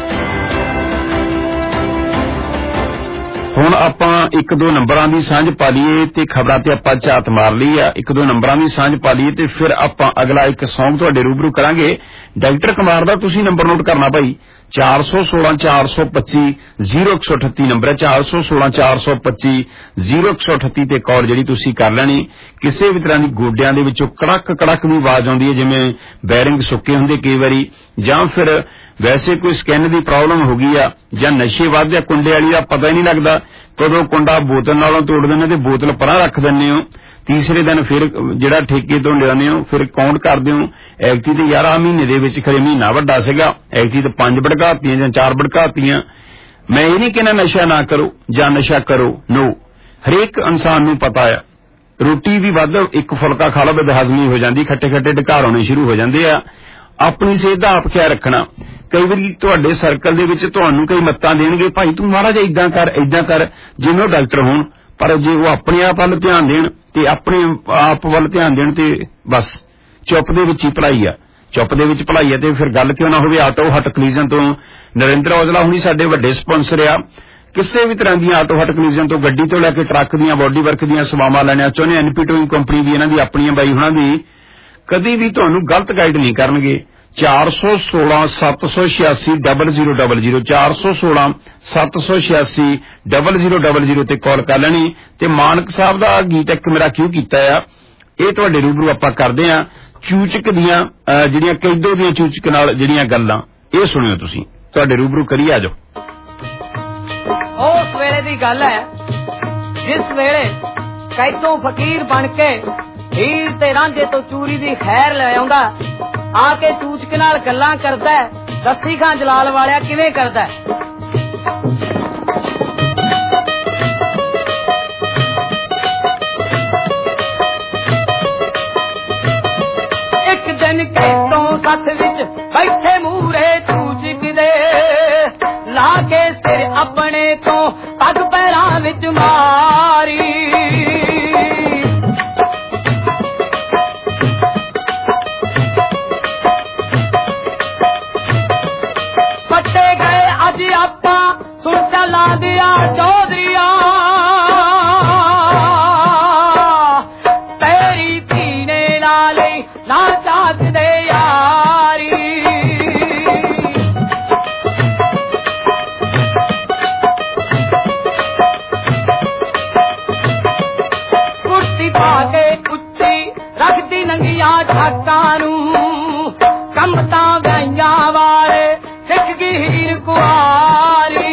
ਹੁਣ ਆਪਾਂ ਇੱਕ ਦੋ ਨੰਬਰਾਂ ਦੀ ਸਾਂਝ ਪਾ ਲਈਏ ਤੇ ਖਬਰਾਂ ਤੇ ਆਪਾਂ ਝਾਤ ਮਾਰ ਲਈ ਆ, ਇੱਕ ਦੋ ਨੰਬਰਾਂ ਦੀ ਸਾਂਝ ਪਾ ਲਈਏ ਤੇ ਫਿਰ ਆਪਾਂ ਅਗਲਾ ਇੱਕ ਸੌਂਗ ਤੁਹਾਡੇ ਰੂਬਰੂ ਕਰਾਂਗੇ। ਡਾਕਟਰ ਕੁਮਾਰ ਦਾ ਤੁਸੀਂ ਨੰਬਰ ਨੋਟ ਕਰਨਾ ਭਾਈ, ਚਾਰ ਸੌ ਸੋਲਾਂ ਚਾਰ ਸੌ ਪੱਚੀ ਜ਼ੀਰੋ ਇੱਕ ਸੌ ਅਠੱਤੀ ਨੰਬਰ ਹੈ, ਚਾਰ ਸੌ ਸੋਲਾਂ ਚਾਰ ਸੌ ਪੱਚੀ ਜ਼ੀਰੋ ਇੱਕ ਸੌ ਅਠੱਤੀ ਤੇ ਕਾਲ ਜਿਹੜੀ ਤੁਸੀਂ ਕਰ ਲੈਣੀ। ਕਿਸੇ ਵੀ ਤਰ੍ਹਾਂ ਦੀ ਗੋਡਿਆਂ ਦੇ ਵਿੱਚੋਂ ਕੜਕ ਕੜਕ ਦੀ ਆਵਾਜ਼ ਆਉਂਦੀ ਹੈ, ਜਿਵੇਂ ਬੈਰਿੰਗ ਸੁੱਕੇ ਹੁੰਦੇ ਕਈ ਵਾਰੀ, ਜਾਂ ਫਿਰ ਵੈਸੇ ਕੋਈ ਸਕਿਨ ਦੀ ਪ੍ਰੋਬਲਮ ਹੋ ਗਈ ਆ, ਜਾਂ ਨਸ਼ੇ ਵੱਧਦੇ, ਕੁੰਡੇ ਵਾਲੀ ਦਾ ਪਤਾ ਹੀ ਨਹੀਂ ਲੱਗਦਾ ਕਦੋਂ ਕੁੰਡਾ ਬੋਤਲ ਨਾਲੋਂ ਤੋੜ ਦਿੰਦੇ ਤੇ ਬੋਤਲ ਪਰਾਂ ਰੱਖ ਦਿੰਦੇ ਹੋ, ਤੀਸਰੇ ਦਿਨ ਫਿਰ ਜਿਹੜਾ ਠੇਕੇ ਤੋਂ ਲਿਆਉਂਦੇ ਹੋ ਫਿਰ ਕਾਊਂਟ ਕਰਦੇ ਹੋ, ਐਕਟੀ ਤੇ ਯਾਰ ਆ ਮਹੀਨੇ ਦੇ ਵਿੱਚ ਖਰੇ ਮਹੀਨਾ ਵੱਡਾ ਸੀਗਾ, ਐਕਟੀ ਤੇ ਪੰਜ ਭੜਕਾਤੀਆਂ ਜਾਂ ਚਾਰ ਭੜਕਾਤੀਆਂ। ਮੈਂ ਇਹ ਨਹੀਂ ਕਹਿੰਦਾ ਨਸ਼ਾ ਨਾ ਕਰੋ ਜਾਂ ਨਸ਼ਾ ਕਰੋ, ਨੋ, ਹਰੇਕ ਇਨਸਾਨ ਨੂੰ ਪਤਾ ਆ ਰੋਟੀ ਵੀ ਵੱਧ ਇੱਕ ਫੁਲਕਾ ਖਾ ਲਓ ਬੇਹਜ਼ਮੀ ਹੋ ਜਾਂਦੀ, ਖੱਟੇ ਖੱਟੇ ਢਕਾਰ ਆਉਣੇ ਸ਼ੁਰੂ ਹੋ ਜਾਂਦੇ ਆ। ਆਪਣੀ ਸਿਹਤ ਦਾ ਆਪ ਖਿਆਲ ਰੱਖਣਾ। ਕਈ ਵਾਰੀ ਤੁਹਾਡੇ ਸਰਕਲ ਦੇ ਵਿੱਚ ਤੁਹਾਨੂੰ ਕਈ ਮੱਤਾਂ ਦੇਣਗੇ, ਭਾਈ ਤੂੰ ਮਾੜਾ ਜਿਹਾ ਇਦਾਂ ਕਰ ਇਦਾਂ ਕਰ, ਜਿਵੇਂ ਉਹ ਡਾਕਟਰ ਹੋਣ, ਪਰ ਜੇ ਉਹ ਆਪਣੇ ਆਪ ਵੱਲ ਧਿਆਨ ਦੇਣ ਤੇ ਆਪਣੇ ਆਪ ਵੱਲ ਧਿਆਨ ਦੇਣ ਤੇ ਬਸ ਚੁੱਪ ਦੇ ਵਿੱਚ ਹੀ ਭਲਾਈ ਆ, ਚੁੱਪ ਦੇ ਵਿੱਚ ਭਲਾਈ ਆ। ਤੇ ਫਿਰ ਗੱਲ ਕਿਉਂ ਨਾ ਹੋਵੇ, ਆਟੋ ਹਟ ਕਲੀਜ਼ਨ ਤੋਂ ਨਰਿੰਦਰ ਔਜਲਾ ਹੁਣੀ ਸਾਡੇ ਵੱਡੇ ਸਪਾਂਸਰ ਆ। ਕਿਸੇ ਵੀ ਤਰ੍ਹਾਂ ਦੀਆਂ ਆਟੋ ਹਟ ਕਲੀਜ਼ਨ ਤੋਂ ਗੱਡੀ ਤੋਂ ਲੈ ਕੇ ਟਰੱਕ ਦੀਆਂ ਬਾਡੀ ਵਰਕ ਦੀਆਂ ਸੇਵਾਵਾਂ ਲੈਣੀਆਂ ਚਾਹੁੰਦੇ, ਐਨਪੀ ਟੋਇੰਗ ਕੰਪਨੀ ਵੀ ਇਹਨਾਂ ਦੀ ਆਪਣੀਆਂ ਬਾਈ ਹੁਣਾਂ ਦੀ ਕਦੀ ਵੀ ਤੁਹਾਨੂੰ ਗਲਤ ਗਾਈਡ ਨਹੀਂ ਕਰਨਗੇ। ਚਾਰ ਸੌ ਸੋਲਾਂ ਸੱਤ ਸੌ ਛਿਆਸੀ ਡਬਲ ਜ਼ੀਰੋ ਡਬਲ ਜ਼ੀਰੋ ਚਾਰ ਸੌ ਸੋਲਾਂ ਸੱਤ ਸੌ ਛਿਆਸੀ ਡਬਲ ਜ਼ੀਰੋ ਡਬਲ ਜ਼ੀਰੋ ਤੇ ਕਾਲ ਕਰ ਲੈਣੀ। ਤੇ ਮਾਨਕ ਸਾਹਿਬ ਦਾ ਗੀਤ ਇੱਕ ਮੇਰਾ ਕਿਉਂ ਕੀਤਾ ਆ, ਇਹ ਤੁਹਾਡੇ ਰੂਬਰੂ ਆਪਾਂ ਕਰਦੇ ਆ। ਚੂਚਕ ਦੀਆਂ ਜਿਹੜੀਆਂ ਕੈਦੋ ਦੀਆਂ ਚੂਚਕ ਨਾਲ ਜਿਹੜੀਆਂ ਗੱਲਾਂ, ਇਹ ਸੁਣਿਓ ਤੁਸੀਂ, ਤੁਹਾਡੇ ਰੂਬਰੂ ਕਰੀ ਆ ਜਾਓ। ਉਸ ਵੇਲੇ ਦੀ ਗੱਲ ਹੈ ਜਿਸ ਵੇਲੇ ਕੈਦੋਂ ਫਕੀਰ ਬਣ ਕੇ ਹੀਰ ਤੇ ਰਾਂਝੇ ਤੋਂ ਚੂਰੀ ਦੀ ਖੈਰ ਲੈ ਆਉਂਦਾ, ਆ ਕੇ ਚੂਚਕ ਨਾਲ ਗੱਲਾਂ ਕਰਦਾ, ਦੱਸੀ ਖਾਂ ਜਲਾਲ ਵਾਲਿਆ ਕਿਵੇਂ ਕਰਦਾ। ਇੱਕ ਦਿਨ ਕੈਦੋਂ सथ विच बैठे मूरे चूचकदे ला के सिर अपने तो पग पैरां विच मारी पट्टे गए अज आपां सुन चला दिया चौधरिया तेरी धीने नाले ना चाक दे यारी कुर्सी पाके उच्ची रखती नंगिया ठाकां नूं कंबता गईया वाले सिख हीर कुआरी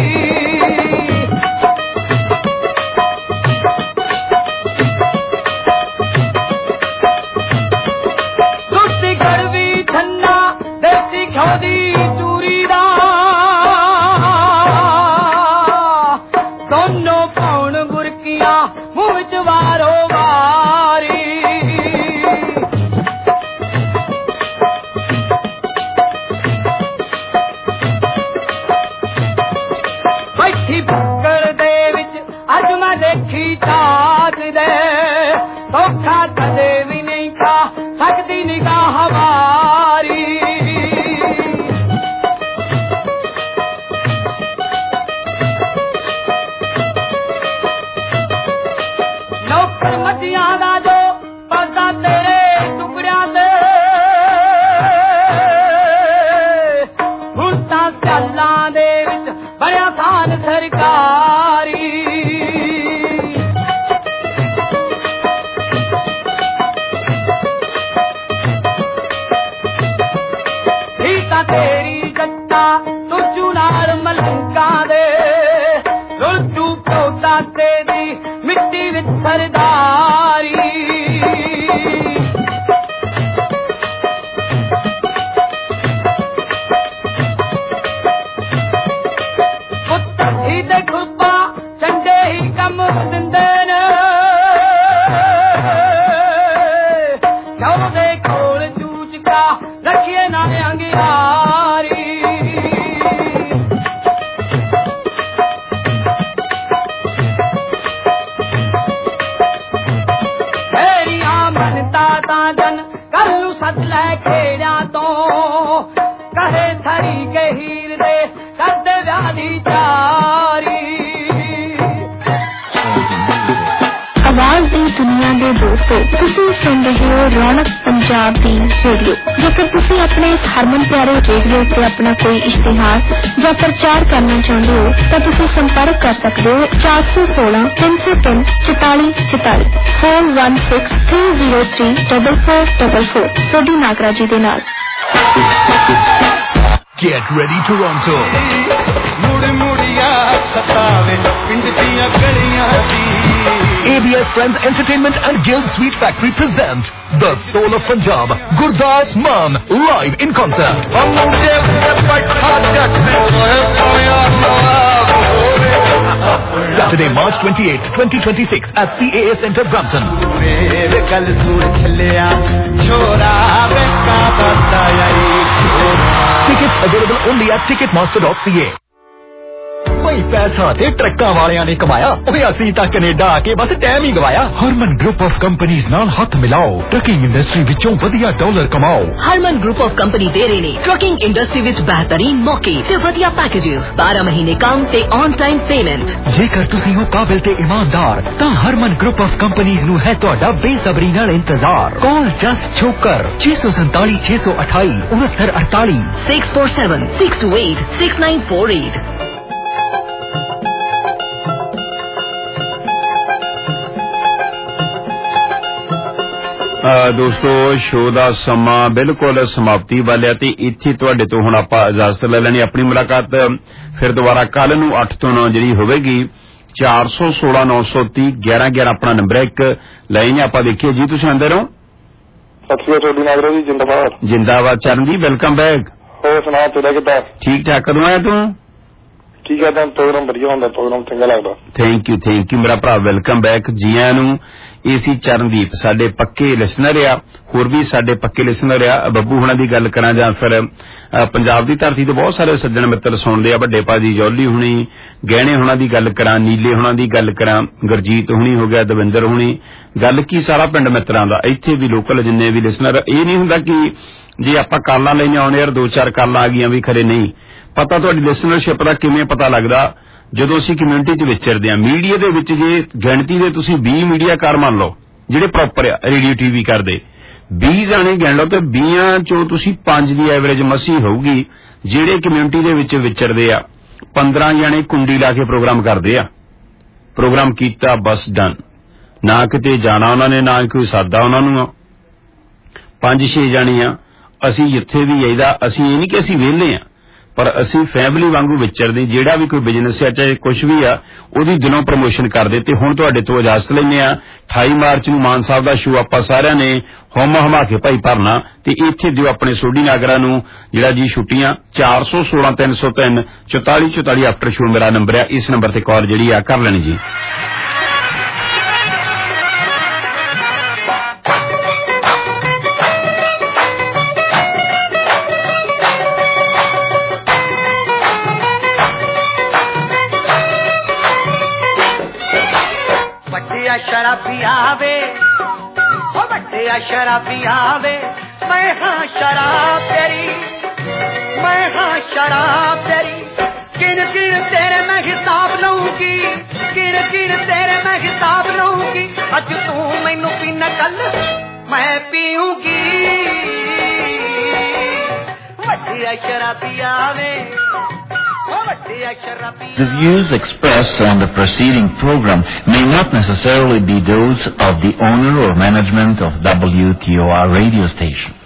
सुस्ती गड़वी छन्ना देसी घोदी चूरी दा दोनों पौन बुरकियां मुंह च वारो वारी बैठी बुक्कड़ दे विच अज मैं देखी चाक दे धोखा कदे भी नहीं खा सकती निगाह हमारी नौकर मतियां दा जो पता तेरे टुकड़ियां दे हुण तां चालां दे विच बड़िया थान सरकारी सीता तेरी जट्टा तुझू नाल मलंका दे रुलचू पोता तेरी मिट्टी विच सरदारी दे खुरपा चंडे ही कम दिंदे ने क्यों दे कोल चूचका रखिए ना अंगियारी मेरी आमनता ता जन कलू सच लै खेड़िया तो कहे थरी के हीर दे करदे व्याधी चारी आवाज दी दुनिया दे दोस्तों तुसीं सुन रहे हो रौनक पंजाब दी रेडियो जेकर तुसीं अपने इस हरमन प्यारे रेडियो ते अपना कोई इश्तिहार या प्रचार करना चाहते हो तो तुसीं संपर्क कर सकते हो चार सौ सोलह तीन सौ तीन चौताली चौताली four one six three zero three double four double four Sodhi Nagra ji दे नाल Get ready Toronto. मुड़ मुड़िया सतावे पिंड दियां गलियां दी A B S Friends Entertainment and Guild Sweet Factory present The Soul of Punjab, Gurdas Maan, live in concert. Saturday, March twenty-eighth, twenty twenty-six at C A A Centre, Brampton. Tickets available only at ticketmaster dot c a. भाई पैसा ते ट्रक्कां वालियां ने कमाया ओए असीं तां कनेडा आके बस टाइम ही गवाया हरमन ग्रुप ऑफ कंपनीज नाल हाथ मिलाओ ट्रकिंग इंडस्ट्री विचों वधिया डॉलर कमाओ हरमन ग्रुप ऑफ कंपनी दे रहे ने ट्रकिंग इंडस्ट्री विच बेहतरीन मौके ते वधिया पैकेजेस बारह महीने काम ते ऑन टाइम पेमेंट जेकर तुसीं हो काबिल ते ईमानदार तां हरमन ग्रुप ऑफ कंपनीज नू है तुहाडा बेसब्री नाल इंतजार कॉल जस्ट छोकर छे सौ सैंताली छे सौ अठाई उनहत्तर अड़ताली six four seven six two eight six nine four eight ਦੋਸਤੋ ਸ਼ੋਅ ਦਾ ਸਮਾਂ ਬਿਲਕੁਲ ਸਮਾਪਤੀ ਵਾਲਿਆ ਤੇ ਇੱਥੇ ਤੁਹਾਡੇ ਤੋਂ ਹੁਣ ਆਪਾਂ ਇਜਾਜ਼ਤ ਲੈ ਲੈਣੀ ਆਪਣੀ ਮੁਲਾਕਾਤ ਫਿਰ ਦੁਬਾਰਾ ਕੱਲ ਨੂੰ ਅੱਠ ਤੋਂ ਨੌ ਜਿਹੜੀ ਹੋਵੇਗੀ ਚਾਰ ਸੌ ਸੋਲਾਂ ਨੌ ਸੌ ਤੀਹ ਗਿਆਰਾਂ ਗਿਆਰਾਂ ਆਪਣਾ ਨੰਬਰ ਹੈ ਇੱਕ ਲਾਈਨ ਆਪਾਂ ਦੇਖੀਏ ਜੀ ਤੁਸੀਂ ਆਂਦੇ ਰਹੋ ਸਤਿ ਸ਼੍ਰੀ ਅਕਾਲ ਨਾਗਰਾ ਜੀ ਜਿੰਦਾਬਾਦ ਜਿੰਦਾਬਾਦ ਚਰਨ ਜੀ ਵੈਲਕਮ ਬੈਕ ਹੋਰ ਸੁਣਾ ਤੇਰਾ ਕਿੱਦਾਂ ਠੀਕ ਠਾਕ ਕਦੋਂ ਆਇਆ ਤੂੰ ਠੀਕ ਹੈ ਤਾਂ ਪ੍ਰੋਗਰਾਮ ਵਧੀਆ ਹੁੰਦਾ ਪ੍ਰੋਗਰਾਮ ਚੰਗਾ ਲੱਗਦਾ ਥੈਂਕ ਯੂ ਥੈਂਕ ਯੂ ਮੇਰਾ ਭਰਾ ਵੈਲਕਮ ਬੈਕ ਜੀ ਆਇਆਂ ਨੂੰ ਇਹ ਸੀ ਚਰਨਦੀਪ, ਸਾਡੇ ਪੱਕੇ ਲਿਸਨਰ ਆ। ਹੋਰ ਵੀ ਸਾਡੇ ਪੱਕੇ ਲਿਸਨਰ ਆ। ਬੱਬੂ ਹੁਣਾਂ ਦੀ ਗੱਲ ਕਰਾਂ ਜਾਂ ਫਿਰ ਪੰਜਾਬ ਦੀ ਧਰਤੀ ਤੋਂ ਬਹੁਤ ਸਾਰੇ ਸੱਜਣ ਮਿੱਤਰ ਸੁਣਦੇ ਆ। ਵੱਡੇ ਭਾਜੀ ਜੌਲੀ ਹੁਣੀ, ਗਹਿਣੇ ਹੁਣਾਂ ਦੀ ਗੱਲ ਕਰਾਂ, ਨੀਲੇ ਹੁਣਾਂ ਦੀ ਗੱਲ ਕਰਾਂ, ਗੁਰਜੀਤ ਹੁਣੀ ਹੋ ਗਿਆ, ਦਵਿੰਦਰ ਹੁਣੀ, ਗੱਲ ਕੀ ਸਾਰਾ ਪਿੰਡ ਮਿੱਤਰਾਂ ਦਾ। ਇੱਥੇ ਵੀ ਲੋਕਲ ਜਿੰਨੇ ਵੀ ਲਿਸਨਰ, ਇਹ ਨਹੀਂ ਹੁੰਦਾ ਕਿ ਜੇ ਆਪਾਂ ਕਾਲਾਂ ਲੈਣੇ ਆਉਣੇ ਯਾਰ ਦੋ ਚਾਰ ਕਾਲਾਂ ਆ ਗਈਆਂ ਵੀ ਖਰੇ, ਨਹੀਂ ਪਤਾ ਤੁਹਾਡੀ ਲਿਸਨਰਸ਼ਿਪ ਦਾ ਕਿਵੇਂ ਪਤਾ ਲੱਗਦਾ ਜਦੋਂ ਅਸੀਂ ਕਮਿਊਨਿਟੀ 'ਚ ਵਿਚਰਦੇ ਹਾਂ। ਮੀਡੀਆ ਦੇ ਵਿੱਚ ਜੇ ਗਿਣਤੀ ਦੇ ਤੁਸੀਂ ਵੀਹ ਮੀਡੀਆਕਾਰ ਮੰਨ ਲਓ ਜਿਹੜੇ ਪ੍ਰੋਪਰ ਆ ਰੇਡੀਓ ਟੀਵੀ ਕਰਦੇ, ਵੀਹ ਜਾਣੇ ਗਿਣ ਲਓ ਤੇ ਵੀਹਾਂ ਚੋਂ ਤੁਸੀਂ ਪੰਜ ਦੀ ਐਵਰੇਜ ਮਸੀ ਹੋਊਗੀ ਜਿਹੜੇ ਕਮਿਊਨਿਟੀ ਦੇ ਵਿੱਚ ਵਿਚਰਦੇ ਆ। ਪੰਦਰਾਂ ਜਾਣੇ ਕੁੰਡੀ ਲਾ ਕੇ ਪ੍ਰੋਗਰਾਮ ਕਰਦੇ ਆ, ਪ੍ਰੋਗਰਾਮ ਕੀਤਾ ਬਸ ਡਨ, ਨਾ ਕਿਤੇ ਜਾਣਾ ਉਹਨਾਂ ਨੇ, ਨਾ ਕੋਈ ਸਾਦਾ ਉਹਨਾਂ ਨੂੰ। ਪੰਜ ਛੇ ਜਾਣੇ ਆ ਅਸੀਂ ਜਿੱਥੇ ਵੀ ਜਾਈਦਾ, ਅਸੀਂ ਇਹ ਨਹੀਂ ਕਿ ਅਸੀਂ ਵਿਹਲੇ ਆ, ਪਰ ਅਸੀਂ ਫੈਮਿਲੀ ਵਾਂਗੂ ਵਿਚਰਦੇ। ਜਿਹੜਾ ਵੀ ਕੋਈ ਬਿਜ਼ਨਸ ਆ ਚਾਹੇ ਕੁਝ ਵੀ ਆ ਉਹਦੀ ਦਿਲੋਂ ਪ੍ਰਮੋਸ਼ਨ ਕਰਦੇ। ਤੇ ਹੁਣ ਤੁਹਾਡੇ ਤੋਂ ਇਜਾਜ਼ਤ ਲੈਂਦੇ ਆ। ਅਠਾਈ ਮਾਰਚ ਨੂੰ ਮਾਨ ਸਾਹਿਬ ਦਾ ਸ਼ੋਅ ਆਪਾਂ ਸਾਰਿਆਂ ਨੇ ਹੁਮ ਹਮਾ ਕੇ ਭਾਈ ਭਰਨਾ ਤੇ ਇੱਥੇ ਦਿਓ ਆਪਣੇ ਸੋਢੀ ਨਾਗਰਾ ਨੂੰ ਜਿਹੜਾ ਜੀ ਛੁੱਟੀਆਂ। ਚਾਰ ਸੌ ਸੋਲਾਂ ਤਿੰਨ ਸੌ ਤਿੰਨ ਚੁਤਾਲੀ ਚੁਤਾਲੀ ਆਫਟਰ ਸ਼ੋਅ ਮੇਰਾ ਨੰਬਰ ਆ। ਇਸ ਨੰਬਰ ਤੇ ਕਾਲ ਜਿਹੜੀ ਆ ਕਰ ਲੈਣੀ ਜੀ। शराबी आवे ओ बट्टिया शराबी आवे, मैं हाँ शराब तेरी, मैं हाँ शराब तेरी। किन किन तेरे मैं हिसाब लूंगी, किन किन तेरे मैं हिसाब लूंगी। अज तू मैनू पीना कल मैं पीऊंगी। बट्टिया शराबी आवे। The views expressed on the preceding program may not necessarily be those of the owner or management of W T O R radio station.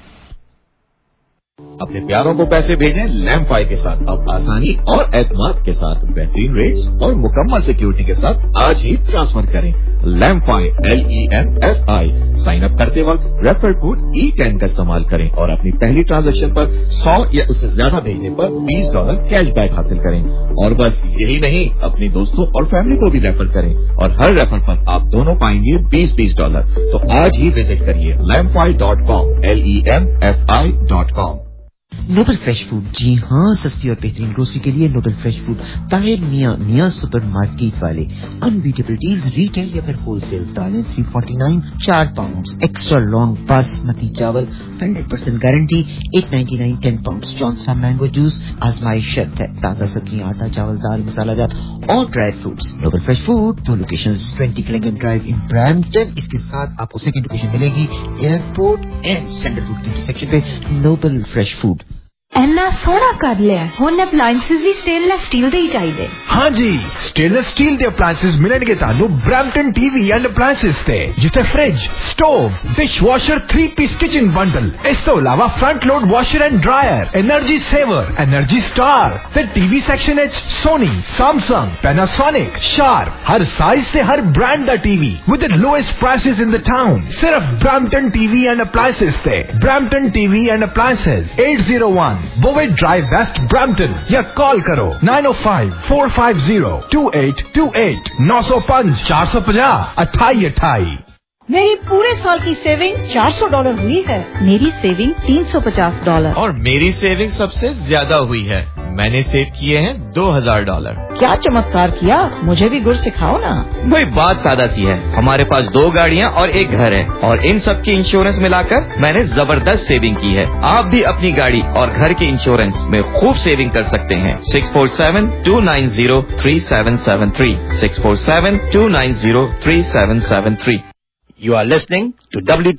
अपने प्यारों को पैसे भेजें लैम्फाई के साथ। अब आसानी और एतमाद के साथ बेहतरीन रेट्स और मुकम्मल सिक्योरिटी के साथ आज ही ट्रांसफर करें। Lemfi L E M F I. Sign up करते वक्त रेफर कोड ई टेन का इस्तेमाल करें और अपनी पहली ट्रांजैक्शन पर सौ या उससे ज्यादा भेजने पर बीस डॉलर कैशबैक हासिल करें। और बस यही नहीं, अपने दोस्तों और फैमिली को भी रेफर करें और हर रेफर पर आप दोनों पाएंगे बीस बीस डॉलर। तो आज ही विजिट करिए Lemfi dot com, L E M F I dot com. Noble fresh food, जी हाँ, सस्ती और बेहतरीन ग्रोसरी के लिए Nobel fresh food, Tahir Miyan Miyan supermarket वाले। अनबीटेबल डील्स रिटेल या फिर होलसेल। दालें थ्री फोर्टी नाइन चार पाउंड, एक्स्ट्रा लॉन्ग बासमती चावल hundred percent guarantee eight ninety nine ten pound. Johnson mango juice आजमाइश शर्त है। ताज़ा सब्जियाँ, आटा, चावल, दाल, मसाला जात और dry fruits. Noble fresh food, दो लोकेशन, ट्वेंटी किलिंगम ड्राइव इन ब्रैम्पटन। इसके साथ आपको सेकंड लोकेशन मिलेगी एयरपोर्ट एंड सेंट्रल रोड के इंटरसेक्शन पे। Noble fresh food. इन्ना सोहना कर लिया हुण अप्लायंसेस भी स्टेनलेस स्टील दे ही चाहिए। हाँ जी, स्टेनलेस स्टील के अप्लायंसेस मिलेंगे तानू ब्रैम्पटन टीवी एंड अप्लायंसेस ते, जिथे fridge, stove, dishwasher, three piece kitchen bundle, इस तो अलावा front load washer and dryer, energy saver, energy star ते टीवी सेक्शन एच सोनी, सैमसंग, पैनासोनिक, शार्प, हर साइज से हर ब्रांड दा TV with the lowest prices in the town. सिर्फ ब्रैम्पटन टीवी एंड अप्लायंसेस ते। Brampton TV and appliances eight zero one बोवे ड्राइव वेस्ट ब्रैम्पटन, या कॉल करो nine O five four five zero two eight two eight, नौ सौ पांच चार सौ पचास अठाई अठाई। मेरी पूरे साल की सेविंग चार सौ डॉलर हुई है। मेरी सेविंग तीन सौ पचास डॉलर। और मेरी सेविंग सबसे ज्यादा हुई है, मैंने सेव किए हैं दो हजार डॉलर। क्या चमत्कार किया, मुझे भी गुर सिखाओ ना। भाई बात सादा सी है, हमारे पास दो गाड़ियाँ और एक घर है और इन सब की इंश्योरेंस मिलाकर मैंने जबरदस्त सेविंग की है। आप भी अपनी गाड़ी और घर के इंश्योरेंस में खूब सेविंग कर सकते हैं। Six four seven two nine zero three seven seven three, six four seven two nine zero three seven seven three. You are listening to W